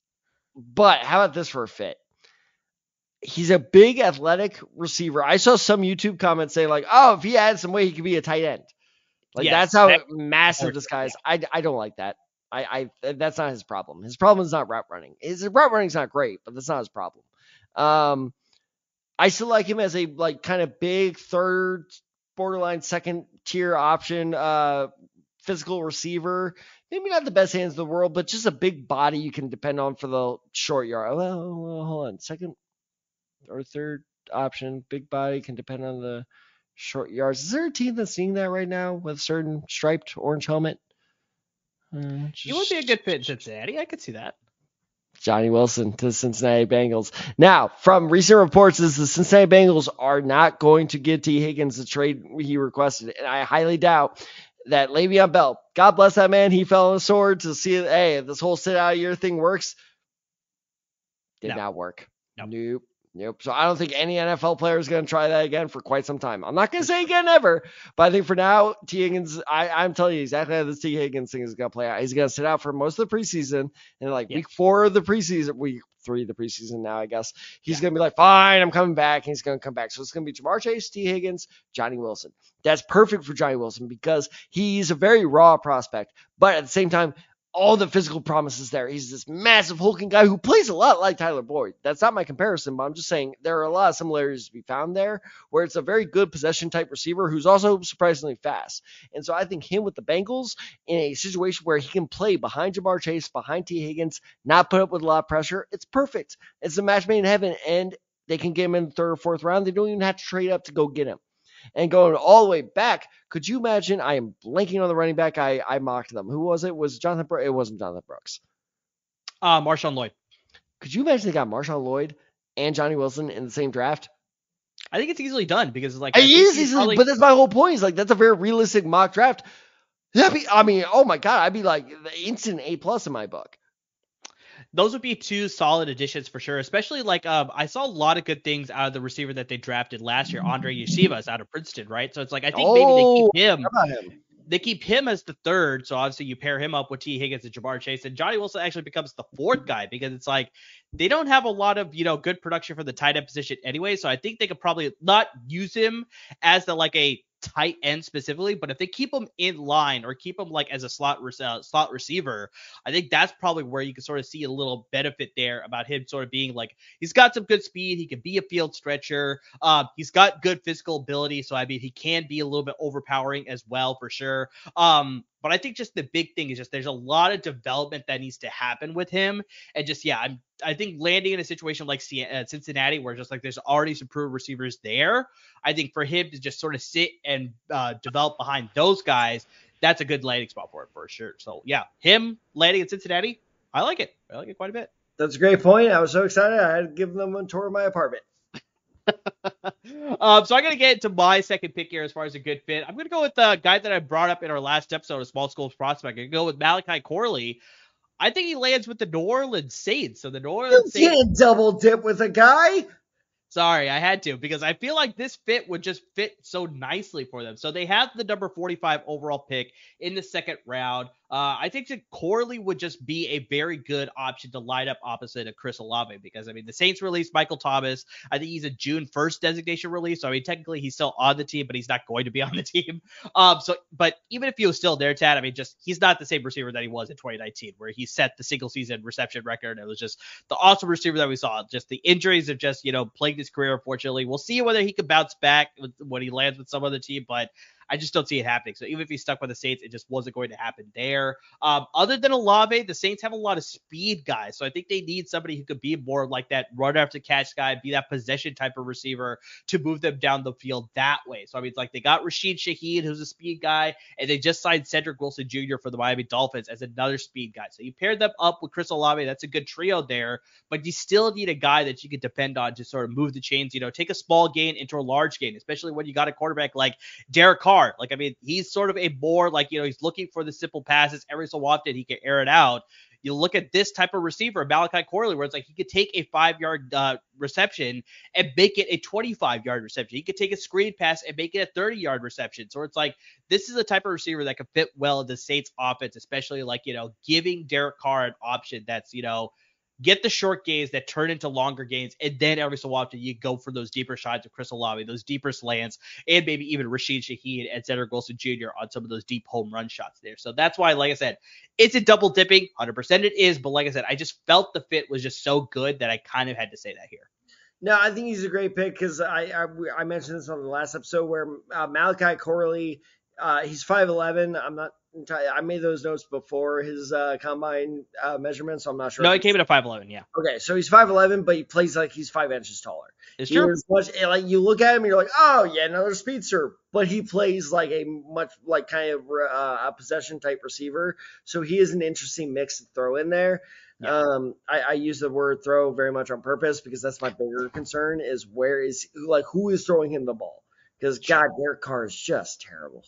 Speaker 2: But how about this for a fit? He's a big athletic receiver. I saw some YouTube comments saying like, oh, if he adds some weight, he could be a tight end. Like, that's how massive this guy is. I don't like that. That's not his problem. His problem is not route running. His route running is not great, but that's not his problem. I still like him as a like kind of big third, borderline second tier option, physical receiver. Maybe not the best hands in the world, but just a big body you can depend on for the short yard. Well, hold on, second or third option, big body can depend on the short yards. Is there a team that's seeing that right now with a certain striped orange helmet?
Speaker 1: He would be a good fit in Cincinnati. I could see that.
Speaker 2: Johnny Wilson to the Cincinnati Bengals. Now, from recent reports, is the Cincinnati Bengals are not going to give T. Higgins the trade he requested, and I highly doubt that Le'Veon Bell, God bless that man, he fell on a sword to see, hey, if this whole sit out year thing works. Did not work. Nope. So I don't think any NFL player is going to try that again for quite some time. I'm not going to say again ever, but I think for now, T. Higgins, I'm telling you exactly how this T. Higgins thing is going to play out. He's going to sit out for most of the preseason, and week 4 of the preseason, week 3 of the preseason now, I guess, he's going to be like, fine, I'm coming back, and he's going to come back. So it's going to be Ja'Marr Chase, T. Higgins, Johnny Wilson. That's perfect for Johnny Wilson because he's a very raw prospect, but at the same time, all the physical promises there. He's this massive hulking guy who plays a lot like Tyler Boyd. That's not my comparison, but I'm just saying there are a lot of similarities to be found there where it's a very good possession type receiver who's also surprisingly fast. And so I think him with the Bengals in a situation where he can play behind Ja'Marr Chase, behind T. Higgins, not put up with a lot of pressure, it's perfect. It's a match made in heaven, and they can get him in the 3rd or 4th round. They don't even have to trade up to go get him. And going all the way back, could you imagine? I am blanking on the running back. I mocked them. Who was it? Was it Jonathan Brooks? It wasn't Jonathan Brooks.
Speaker 1: Marshawn Lloyd.
Speaker 2: Could you imagine they got Marshawn Lloyd and Johnny Wilson in the same draft?
Speaker 1: I think it's easily done because
Speaker 2: it is easily, but that's my whole point. Is like that's a very realistic mock draft. Oh my god, I'd be like the instant A+ in my book.
Speaker 1: Those would be 2 solid additions for sure, especially I saw a lot of good things out of the receiver that they drafted last year, Andre Yeshivas out of Princeton, right? So it's like I think maybe they keep him.
Speaker 2: How about him?
Speaker 1: They keep him as the 3rd, so obviously you pair him up with T. Higgins and Ja'Marr Chase, and Johnny Wilson actually becomes the 4th guy because it's like they don't have a lot of good production for the tight end position anyway. So I think they could probably not use him as a tight end specifically, but if they keep him in line or keep him as a slot receiver, I think that's probably where you can sort of see a little benefit there about him sort of being he's got some good speed, he can be a field stretcher, he's got good physical ability, so I mean he can be a little bit overpowering as well for sure. But I think just the big thing is just there's a lot of development that needs to happen with him. And just, I think landing in a situation like Cincinnati where just there's already some proven receivers there, I think for him to just sort of sit and develop behind those guys, that's a good landing spot for it for sure. So, him landing in Cincinnati, I like it. I like it quite a bit.
Speaker 2: That's a great point. I was so excited. I had to give them a tour of my apartment.
Speaker 1: So I'm going to get into my second pick here as far as a good fit. I'm going to go with the guy that I brought up in our last episode of Small Schools Prospect. I'm going to go with Malachi Corley. I think he lands with the New Orleans Saints. So the New Orleans Saints.
Speaker 2: You can't double dip with a guy.
Speaker 1: Sorry, I had to because I feel like this fit would just fit so nicely for them. So they have the number 45 overall pick in the 2nd round. I think that Corley would just be a very good option to line up opposite of Chris Olave because, I mean, the Saints released Michael Thomas. I think he's a June 1st designation release. So, I mean, technically he's still on the team, but he's not going to be on the team. But even if he was still there, Tad, I mean, just he's not the same receiver that he was in 2019 where he set the single season reception record. It was just the awesome receiver that we saw. Just the injuries have just, plagued his career, unfortunately. We'll see whether he could bounce back when he lands with some other team, but I just don't see it happening. So even if he's stuck with the Saints, it just wasn't going to happen there. Other than Olave, the Saints have a lot of speed guys. So I think they need somebody who could be more like that run after catch guy, be that possession type of receiver to move them down the field that way. So I mean, it's like they got Rashid Shaheed, who's a speed guy, and they just signed Cedric Wilson Jr. for the Miami Dolphins as another speed guy. So you paired them up with Chris Olave. That's a good trio there, but you still need a guy that you can depend on to sort of move the chains, take a small gain into a large gain, especially when you got a quarterback like Derek Carr. I mean, he's sort of a more he's looking for the simple passes. Every so often he can air it out. You look at this type of receiver, Malachi Corley, where it's he could take a 5-yard reception and make it a 25-yard reception. He could take a screen pass and make it a 30-yard reception. So it's this is the type of receiver that could fit well in the Saints offense, especially giving Derek Carr an option that's, get the short gains that turn into longer gains, and then every so often you go for those deeper shots of Chris Olave, those deeper slants, and maybe even Rashid Shaheed and Cedric Wilson Jr. on some of those deep home run shots there. So that's why, like I said, it's a double dipping, 100% it is, but like I said, I just felt the fit was just so good that I kind of had to say that here.
Speaker 2: No, I think he's a great pick because I mentioned this on the last episode where Malachi Corley, he's 5'11". I made those notes before his combine measurement, so I'm not sure.
Speaker 1: No, he came in at 5'11", yeah.
Speaker 2: Okay, so he's 5'11", but he plays like he's 5 inches taller.
Speaker 1: It's true.
Speaker 2: Like you look at him and you're like, oh yeah, another speedster, but he plays like a much like kind of a possession type receiver. So he is an interesting mix to throw in there. Yeah. I use the word throw very much on purpose because that's my bigger concern is who is throwing him the ball? Because God, Derek Carr is just terrible.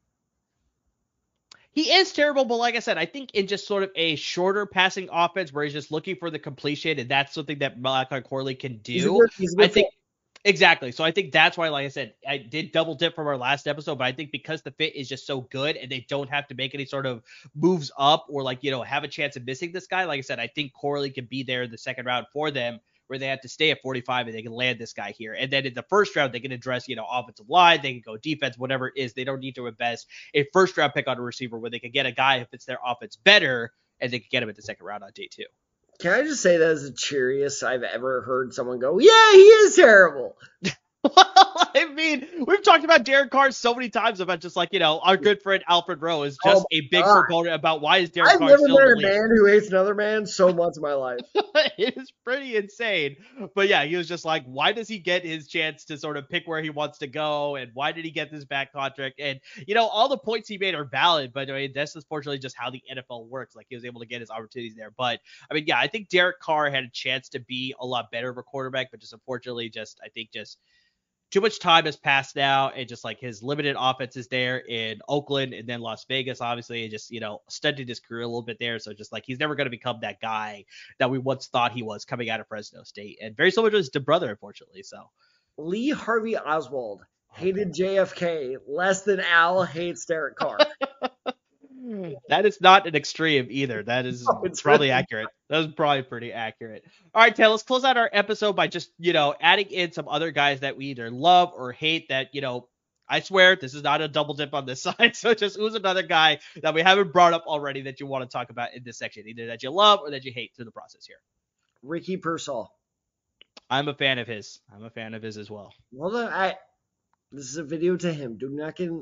Speaker 1: He is terrible, but like I said, I think in just sort of a shorter passing offense where he's just looking for the completion, and that's something that Malachi Corley can do. I think exactly. So I think that's why, like I said, I did double dip from our last episode, but I think because the fit is just so good and they don't have to make any sort of moves up or have a chance of missing this guy. Like I said, I think Corley can be there in the second round for them, where they have to stay at 45 and they can land this guy here. And then in the first round, they can address, offensive line, they can go defense, whatever it is. They don't need to invest a first round pick on a receiver where they can get a guy who fits their offense better and they can get him at the second round on day 2.
Speaker 2: Can I just say that is the cheeriest I've ever heard someone go, yeah, he is terrible.
Speaker 1: I mean, we've talked about Derek Carr so many times about just our good friend Alfred Rowe is just a big proponent about why is Derek Carr still in the league.
Speaker 2: I've never met a man who hates another man so much in my life.
Speaker 1: It is pretty insane. But yeah, he was just like, why does he get his chance to sort of pick where he wants to go? And why did he get this back contract? And, all the points he made are valid, but I mean, that's unfortunately just how the NFL works. Like he was able to get his opportunities there. But I mean, yeah, I think Derek Carr had a chance to be a lot better of a quarterback, but just unfortunately I think too much time has passed now, and just like his limited offense is there in Oakland and then Las Vegas, obviously, and just, stunted his career a little bit there. So just like he's never going to become that guy that we once thought he was coming out of Fresno State, and very similar to his brother, unfortunately. So
Speaker 2: Lee Harvey Oswald hated JFK less than Al hates Derek Carr.
Speaker 1: That is not an extreme either. That is probably accurate. That was probably pretty accurate. All right, Taylor, let's close out our episode by just, adding in some other guys that we either love or hate that, I swear this is not a double dip on this side. So just who's another guy that we haven't brought up already that you want to talk about in this section, either that you love or that you hate through the process here.
Speaker 2: Ricky Pearsall.
Speaker 1: I'm a fan of his. I'm a fan of his as well.
Speaker 2: Well, this is a video to him. Do not get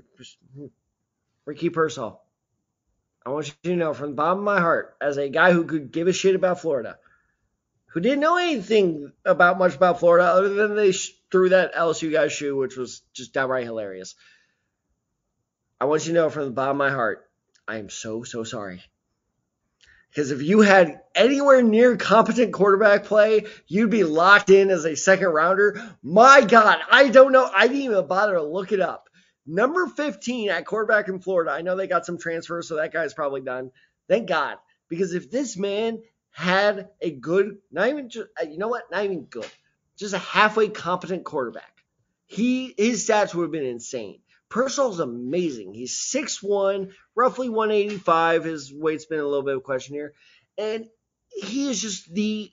Speaker 2: Ricky Pearsall. I want you to know from the bottom of my heart, as a guy who could give a shit about Florida, who didn't know anything much about Florida other than they threw that LSU guy's shoe, which was just downright hilarious. I want you to know from the bottom of my heart, I am so, so sorry. Because if you had anywhere near competent quarterback play, you'd be locked in as a second rounder. My God, I don't know. I didn't even bother to look it up. Number 15 at quarterback in Florida. I know they got some transfers, so that guy's probably done. Thank God. Because if this man had a good, not even good, just a halfway competent quarterback, his stats would have been insane. Pearsall's amazing. He's 6'1", roughly 185. His weight's been a little bit of a question here. And he is just the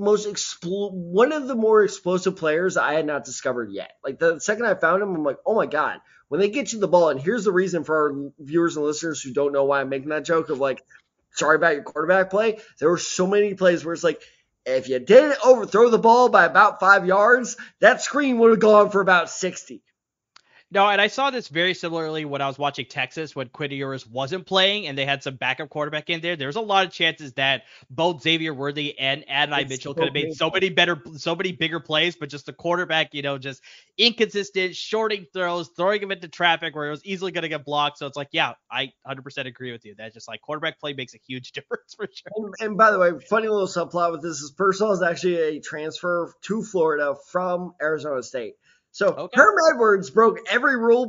Speaker 2: one of the more explosive players I had not discovered yet. Like the second I found him, I'm like, oh my God, when they get you the ball, and here's the reason for our viewers and listeners who don't know why I'm making that joke of like, sorry about your quarterback play. There were so many plays where it's like, if you didn't overthrow the ball by about 5 yards, that screen would have gone for about 60.
Speaker 1: No, and I saw this very similarly when I was watching Texas when Quinn Ewers wasn't playing and they had some backup quarterback in there. There's a lot of chances that both Xavier Worthy and Adonai Mitchell could have made so many bigger plays, but just the quarterback, just inconsistent, shorting throws, throwing him into traffic where it was easily going to get blocked. So it's like, yeah, I 100% agree with you. That's just like quarterback play makes a huge difference for sure.
Speaker 2: And by the way, funny little subplot with this is Pearsall is actually a transfer to Florida from Arizona State. So Herm Edwards broke every rule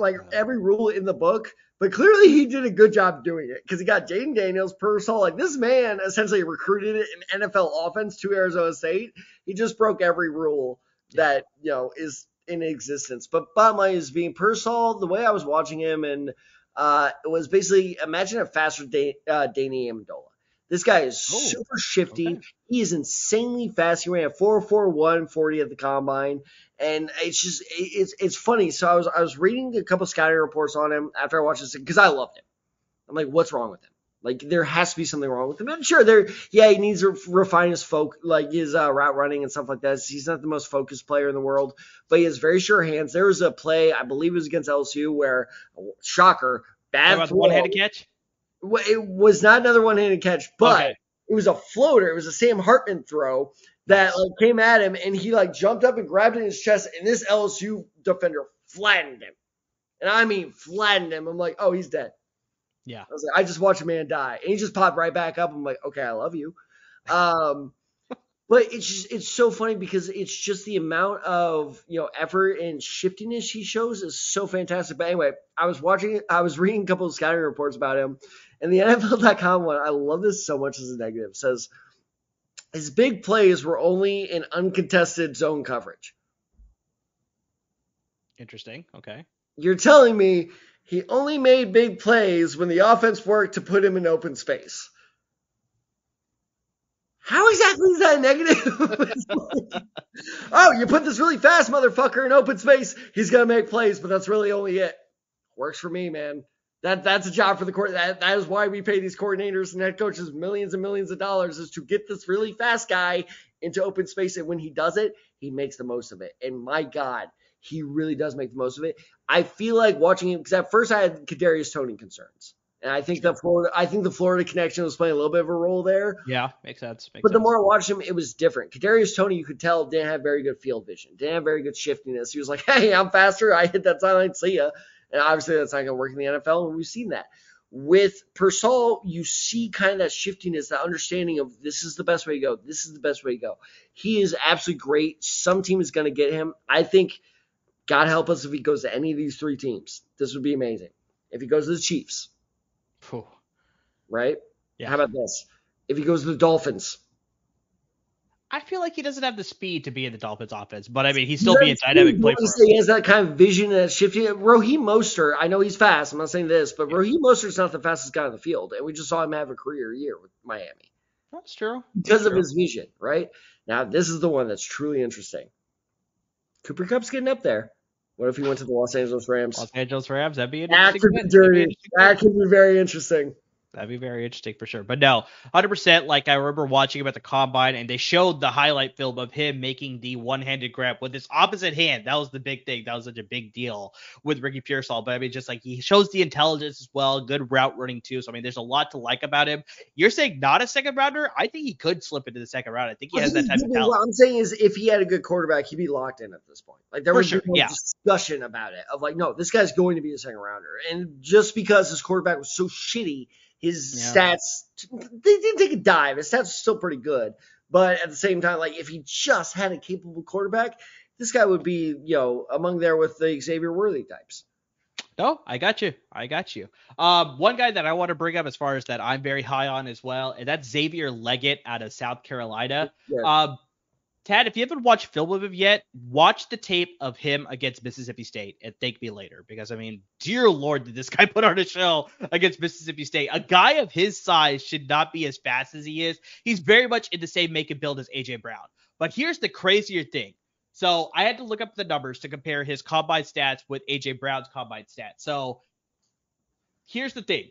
Speaker 2: in the book, but clearly he did a good job doing it because he got Jaden Daniels, Pearsall. Like this man essentially recruited an NFL offense to Arizona State. He just broke every rule that is in existence. But bottom line is being Pearsall. The way I was watching him, and it was basically imagine a faster Danny Amendola. This guy is super shifty. Okay. He is insanely fast. He ran a 4.41 40 at the combine. And it's funny. So I was reading a couple scouting reports on him after I watched this because I loved him. I'm like, what's wrong with him? Like there has to be something wrong with him. I'm sure he needs to refine his his route running and stuff like that. He's not the most focused player in the world, but he has very sure hands. There was a play, I believe it was against LSU, where shocker, bad throw.
Speaker 1: One-handed catch?
Speaker 2: It was not another one-handed catch, but It was a floater. It was a Sam Hartman throw that came at him, and he jumped up and grabbed it in his chest, and this LSU defender flattened him. And I mean flattened him. I'm like, oh, he's dead.
Speaker 1: Yeah.
Speaker 2: I was like, I just watched a man die. And he just popped right back up. I'm like, okay, I love you. But it's so funny because it's just the amount of, effort and shiftiness he shows is so fantastic. But anyway, I was reading a couple of scouting reports about him, and the NFL.com one, I love this so much as a negative, says his big plays were only in uncontested zone coverage.
Speaker 1: Interesting. Okay.
Speaker 2: You're telling me he only made big plays when the offense worked to put him in open space. How exactly is that negative? Oh, you put this really fast motherfucker in open space, he's going to make plays, but that's really only it. Works for me, man. That's a job for the court. That is why we pay these coordinators and head coaches millions and millions of dollars, is to get this really fast guy into open space. And when he does it, he makes the most of it. And my God, he really does make the most of it. I feel like watching him, because at first I had Kadarius Toney concerns. And I think the Florida connection was playing a little bit of a role there.
Speaker 1: Yeah, makes sense.
Speaker 2: The more I watched him, it was different. Kadarius Toney, you could tell, didn't have very good field vision, didn't have very good shiftiness. He was like, hey, I'm faster. I hit that sideline. See ya. And obviously that's not going to work in the NFL, and we've seen that. With Pearsall, you see kind of that shiftiness, that understanding of this is the best way to go. This is the best way to go. He is absolutely great. Some team is going to get him. I think, God help us if he goes to any of these three teams. This would be amazing. If he goes to the Chiefs. Right?
Speaker 1: Yeah.
Speaker 2: How about this? If he goes to the Dolphins.
Speaker 1: I feel like he doesn't have the speed to be in the Dolphins offense, but I mean, he's still be a dynamic play for us.
Speaker 2: He has that kind of vision and that shifty. Raheem Mostert, I know he's fast. I'm not saying this, but Raheem Mostert's not the fastest guy on the field, and we just saw him have a career year with Miami.
Speaker 1: That's true.
Speaker 2: Because of his vision, right? Now, this is the one that's truly interesting. Cooper Kupp's getting up there. What if he went to the Los Angeles Rams?
Speaker 1: Los Angeles Rams, that'd be an
Speaker 2: interesting. That could be very interesting.
Speaker 1: That'd be very interesting for sure. But no, 100%. Like I remember watching him at the combine, and they showed the highlight film of him making the one-handed grab with his opposite hand. That was the big thing. That was such a big deal with Ricky Pearsall. But I mean, just like he shows the intelligence as well, good route running too. So I mean, there's a lot to like about him. You're saying not a second rounder? I think he could slip into the second round. I think he has that type of talent.
Speaker 2: What I'm saying is, if he had a good quarterback, he'd be locked in at this point. Like there was no discussion about it of like, no, this guy's going to be a second rounder. And just because his quarterback was so shitty, his stats, they didn't take a dive. His stats are still pretty good. But at the same time, like if he just had a capable quarterback, this guy would be, among there with the Xavier Worthy types.
Speaker 1: No, I got you. One guy that I want to bring up as far as that I'm very high on as well, and that's Xavier Leggett out of South Carolina. Yeah. Tad, if you haven't watched film of him yet, watch the tape of him against Mississippi State and thank me later. Because, I mean, dear Lord, did this guy put on a show against Mississippi State. A guy of his size should not be as fast as he is. He's very much in the same make and build as A.J. Brown. But here's the crazier thing. So I had to look up the numbers to compare his combine stats with A.J. Brown's combine stats. So here's the thing.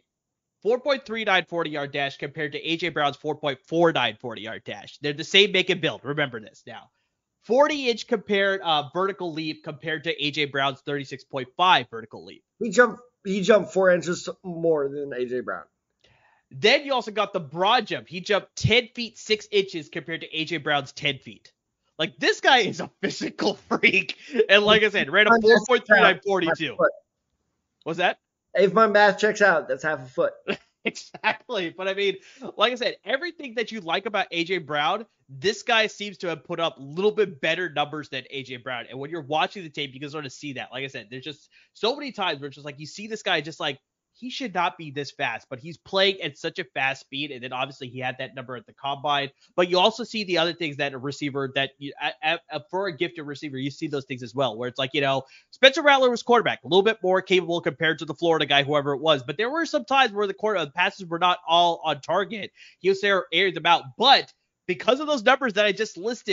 Speaker 1: 4.39 40-yard dash compared to A.J. Brown's 4.49 40-yard dash. They're the same make and build. Remember this now. 40-inch vertical leap compared to A.J. Brown's 36.5 vertical leap.
Speaker 2: He jumped 4 inches more than A.J. Brown.
Speaker 1: Then you also got the broad jump. He jumped 10 feet 6 inches compared to A.J. Brown's 10 feet. Like, this guy is a physical freak. And like I said, ran a 4.39 42. What's that?
Speaker 2: If my math checks out, that's half a foot.
Speaker 1: Exactly. But I mean, like I said, everything that you like about A.J. Brown, this guy seems to have put up a little bit better numbers than A.J. Brown. And when you're watching the tape, you can sort of see that. Like I said, there's just so many times where it's just like you see this guy just like, he should not be this fast, but he's playing at such a fast speed. And then obviously he had that number at the combine, but you also see the other things that a receiver that for a gifted receiver, you see those things as well, where it's like, Spencer Rattler was quarterback, a little bit more capable compared to the Florida guy, whoever it was. But there were some times where the passes were not all on target. He was there airing them out, but because of those numbers that I just listed,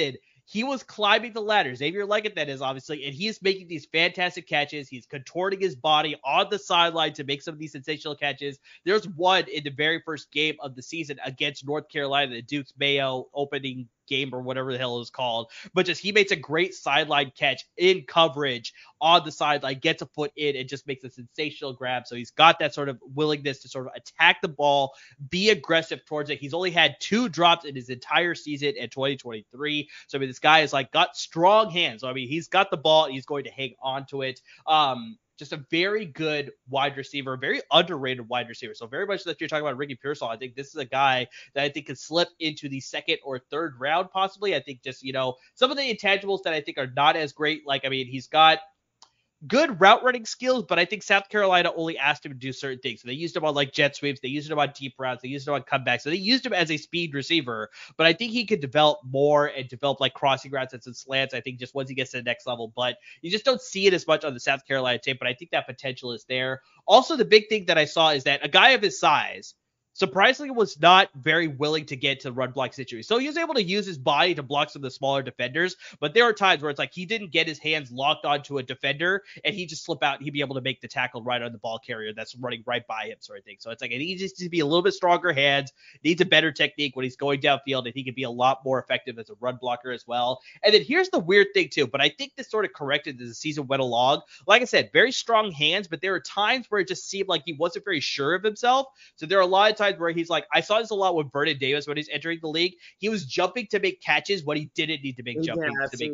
Speaker 1: he was climbing the ladder. Xavier Leggett, that is, obviously, and he is making these fantastic catches. He's contorting his body on the sideline to make some of these sensational catches. There's one in the very first game of the season against North Carolina, the Duke's Mayo opening game or whatever the hell it was called. But just he makes a great sideline catch in coverage on the sideline, gets a foot in, and just makes a sensational grab. So he's got that sort of willingness to sort of attack the ball, be aggressive towards it. He's only had 2 drops in his entire season in 2023. So I mean, this guy is like got strong hands. So I mean, he's got the ball, he's going to hang on to it. Just a very good wide receiver, very underrated wide receiver. So very much that you're talking about Ricky Pearsall, I think this is a guy that I think could slip into the 2nd or 3rd round possibly. I think just, some of the intangibles that I think are not as great. Like, I mean, he's got good route running skills, but I think South Carolina only asked him to do certain things. So they used him on like jet sweeps, they used him on deep routes, they used him on comebacks. So they used him as a speed receiver, but I think he could develop more and develop like crossing routes and some slants. I think just once he gets to the next level, but you just don't see it as much on the South Carolina tape, but I think that potential is there. Also, the big thing that I saw is that a guy of his size surprisingly was not very willing to get to run block situations. So he was able to use his body to block some of the smaller defenders, but there are times where it's like he didn't get his hands locked onto a defender and he'd just slip out and he'd be able to make the tackle right on the ball carrier that's running right by him, sort of thing. So it's like it needs to be a little bit stronger hands, needs a better technique when he's going downfield, and he can be a lot more effective as a run blocker as well. And then here's the weird thing too, but I think this sort of corrected as the season went along. Like I said, very strong hands, but there are times where it just seemed like he wasn't very sure of himself. So there are a lot of times where he's like, I saw this a lot with Vernon Davis when he's entering the league. He was jumping to make catches when he didn't need to make catches.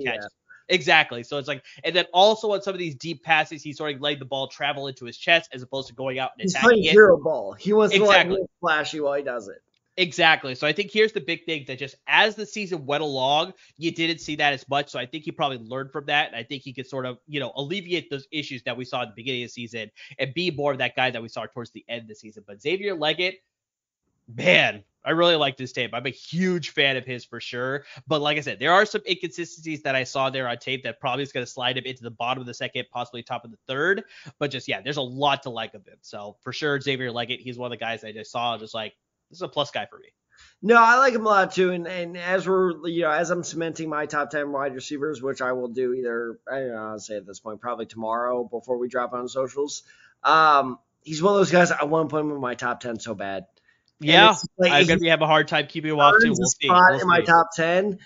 Speaker 1: Exactly. So it's like, and then also on some of these deep passes, he's sort of letting the ball travel into his chest as opposed to going out and attacking it.
Speaker 2: He's playing hero ball. He wants to like look flashy while he does it.
Speaker 1: Exactly. So I think here's the big thing, that just as the season went along, you didn't see that as much. So I think he probably learned from that. And I think he could sort of, alleviate those issues that we saw at the beginning of the season and be more of that guy that we saw towards the end of the season. But Xavier Leggett, man, I really like this tape. I'm a huge fan of his for sure. But like I said, there are some inconsistencies that I saw there on tape that probably is going to slide him into the bottom of the 2nd, possibly top of the 3rd. But just, there's a lot to like of him. So for sure, Xavier Leggett, he's one of the guys I just saw, just like, this is a plus guy for me.
Speaker 2: No, I like him a lot too. And as as I'm cementing my top 10 wide receivers, which I will do either, I don't know, I'll say at this point, probably tomorrow before we drop on socials. He's one of those guys I want to put him in my top 10 so bad.
Speaker 1: Yeah, like, I'm going to have a hard time keeping him off too. We'll see.
Speaker 2: In my top 10.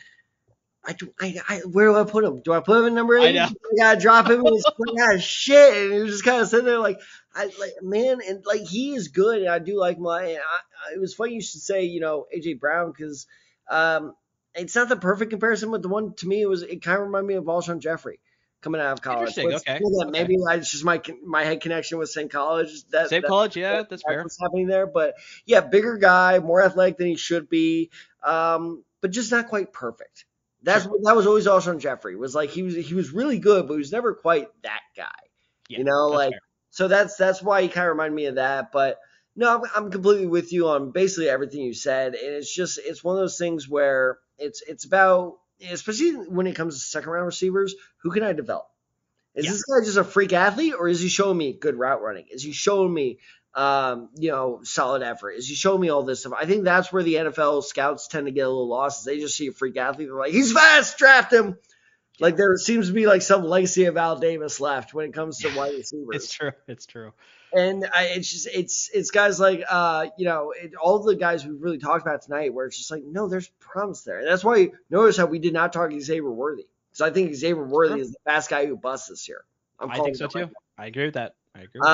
Speaker 2: Where do I put him? Do I put him in number 8? I know. I gotta drop him in his shit, and he just kind of sitting there like, and like he is good, and I do like him. It was funny you should say, AJ Brown, because it's not the perfect comparison, but the one to me it kind of reminded me of Alshon Jeffrey coming out of college.
Speaker 1: Interesting. Okay.
Speaker 2: Maybe it's just my head connection with same college.
Speaker 1: College, yeah, that's fair.
Speaker 2: What's happening there, but yeah, bigger guy, more athletic than he should be, but just not quite perfect. That was always Alshon Jeffrey. Was like he was really good, but he was never quite that guy. Yeah, fair. So that's why he kind of reminded me of that. But no, I'm completely with you on basically everything you said, and it's one of those things where it's about, especially when it comes to 2nd round receivers, who can I develop? Is this guy just a freak athlete, or is he showing me good route running? Is he showing me solid effort? Is he showing me all this stuff? I think that's where the NFL scouts tend to get a little lost. They just see a freak athlete. They're like, he's fast, draft him. Like there seems to be like some legacy of Al Davis left when it comes to wide receivers.
Speaker 1: It's true.
Speaker 2: And it's guys like, all the guys we've really talked about tonight where it's just like, no, there's promise there. And that's why you notice how we did not talk Xavier Worthy. Because I think Xavier Worthy is the best guy who busts this year.
Speaker 1: I think so too. I agree with that.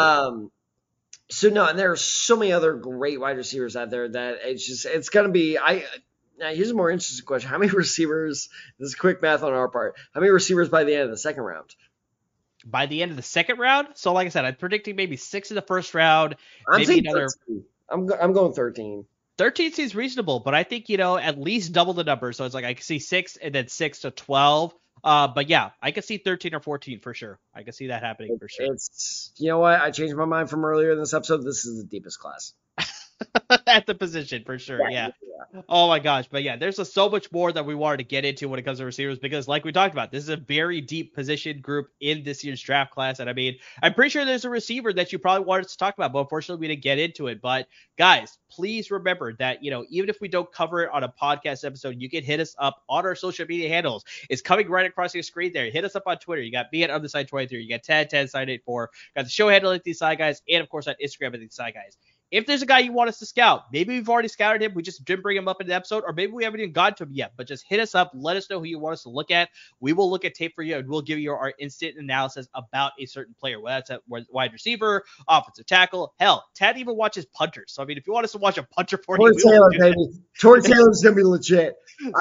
Speaker 2: So no, and there are so many other great wide receivers out there that it's going to be, now here's a more interesting question. How many receivers, this is quick math on our part, how many receivers by the end of the 2nd round?
Speaker 1: By the end of the 2nd round? So like I said, I'm predicting maybe 6 in the 1st round.
Speaker 2: I'm saying another. 13. I'm going 13.
Speaker 1: 13 seems reasonable, but I think, at least double the number. So it's like I can see 6 and then 6 to 12. But yeah, I can see 13 or 14 for sure. I can see that happening for sure.
Speaker 2: It's, you know what? I changed my mind from earlier in this episode. This is the deepest class.
Speaker 1: at the position for sure. Yeah. Oh my gosh. But yeah, there's just so much more that we wanted to get into when it comes to receivers because, like we talked about, this is a very deep position group in this year's draft class. And I mean, I'm pretty sure there's a receiver that you probably wanted us to talk about, but unfortunately, we didn't get into it. But guys, please remember that, even if we don't cover it on a podcast episode, you can hit us up on our social media handles. It's coming right across your screen there. Hit us up on Twitter. You got me at _23. You got Tad10Side84. Got the show handle at the Side Guys, and of course on Instagram at the Side Guys. If there's a guy you want us to scout, maybe we've already scouted him, we just didn't bring him up in the episode, or maybe we haven't even gotten to him yet, but just hit us up. Let us know who you want us to look at. We will look at tape for you, and we'll give you our instant analysis about a certain player, whether that's a wide receiver, offensive tackle. Hell, Tad even watches punters. So, I mean, if you want us to watch a punter for you,
Speaker 2: Taylor, baby. Torrey Taylor's going to be legit. So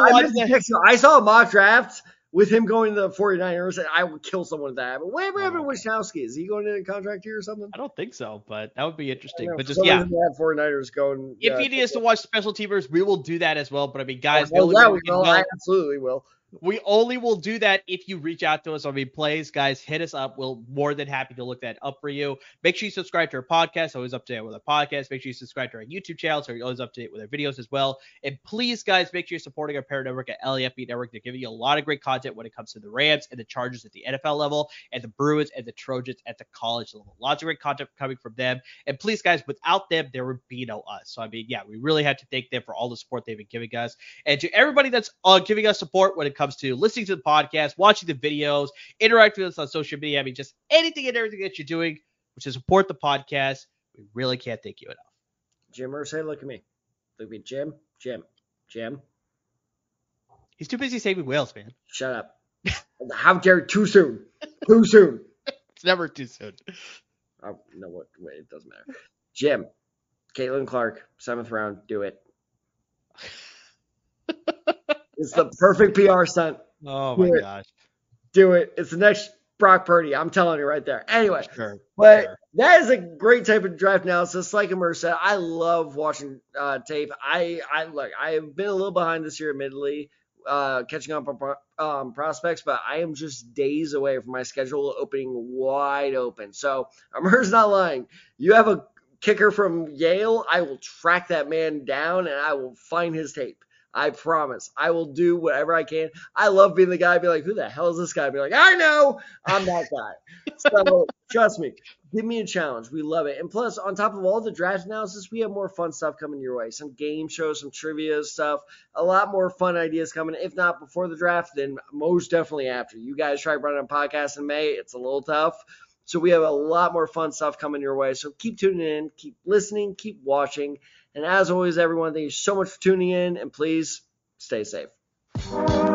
Speaker 2: I saw a mock draft with him going to the 49ers, and I would kill someone with that. But what happened with Wisnowski? Is he going into a contract here or something?
Speaker 1: I don't think so, but that would be interesting. But just, yeah.
Speaker 2: 49ers going.
Speaker 1: If you need us to watch special teamers, we will do that as well. But, I mean, guys.
Speaker 2: I absolutely will.
Speaker 1: We only will do that if you reach out to us on plays. Guys, hit us up. We'll more than happy to look that up for you. Make sure you subscribe to our podcast. Always up to date with our podcast. Make sure you subscribe to our YouTube channel so you're always up to date with our videos as well. And please, guys, make sure you're supporting our parent network at LAFB Network. They're giving you a lot of great content when it comes to the Rams and the Chargers at the NFL level and the Bruins and the Trojans at the college level. Lots of great content coming from them. And please, guys, without them, there would be no us. So, I mean, yeah, we really have to thank them for all the support they've been giving us. And to everybody that's giving us support when it comes to listening to the podcast, watching the videos, interacting with us on social media. I mean, just anything and everything that you're doing, which is support the podcast. We really can't thank you enough.
Speaker 2: Jim Irsay, look at me. Look at me, Jim.
Speaker 1: He's too busy saving whales, man.
Speaker 2: Shut up. How dare too soon? Too soon.
Speaker 1: It's never too soon.
Speaker 2: Oh, no, wait, it doesn't matter. Jim, Caitlin Clark, 7th round, do it. It's the perfect PR stunt.
Speaker 1: Oh my gosh.
Speaker 2: Do it. It's the next Brock Purdy. I'm telling you right there. Anyway, that is a great type of draft analysis. Like Amir said, I love watching tape. I have been a little behind this year, admittedly, catching up on prospects, but I am just days away from my schedule opening wide open. So Amir's not lying. You have a kicker from Yale, I will track that man down and I will find his tape. I promise. I will do whatever I can. I love being the guy, be like, who the hell is this guy? Be like, I know. I'm that guy. So trust me. Give me a challenge. We love it. And plus, on top of all the draft analysis, we have more fun stuff coming your way. Some game shows, some trivia stuff, a lot more fun ideas coming. If not before the draft, then most definitely after. You guys try running a podcast in May. It's a little tough. So we have a lot more fun stuff coming your way. So keep tuning in, keep listening, keep watching. And as always, everyone, thank you so much for tuning in, and please stay safe.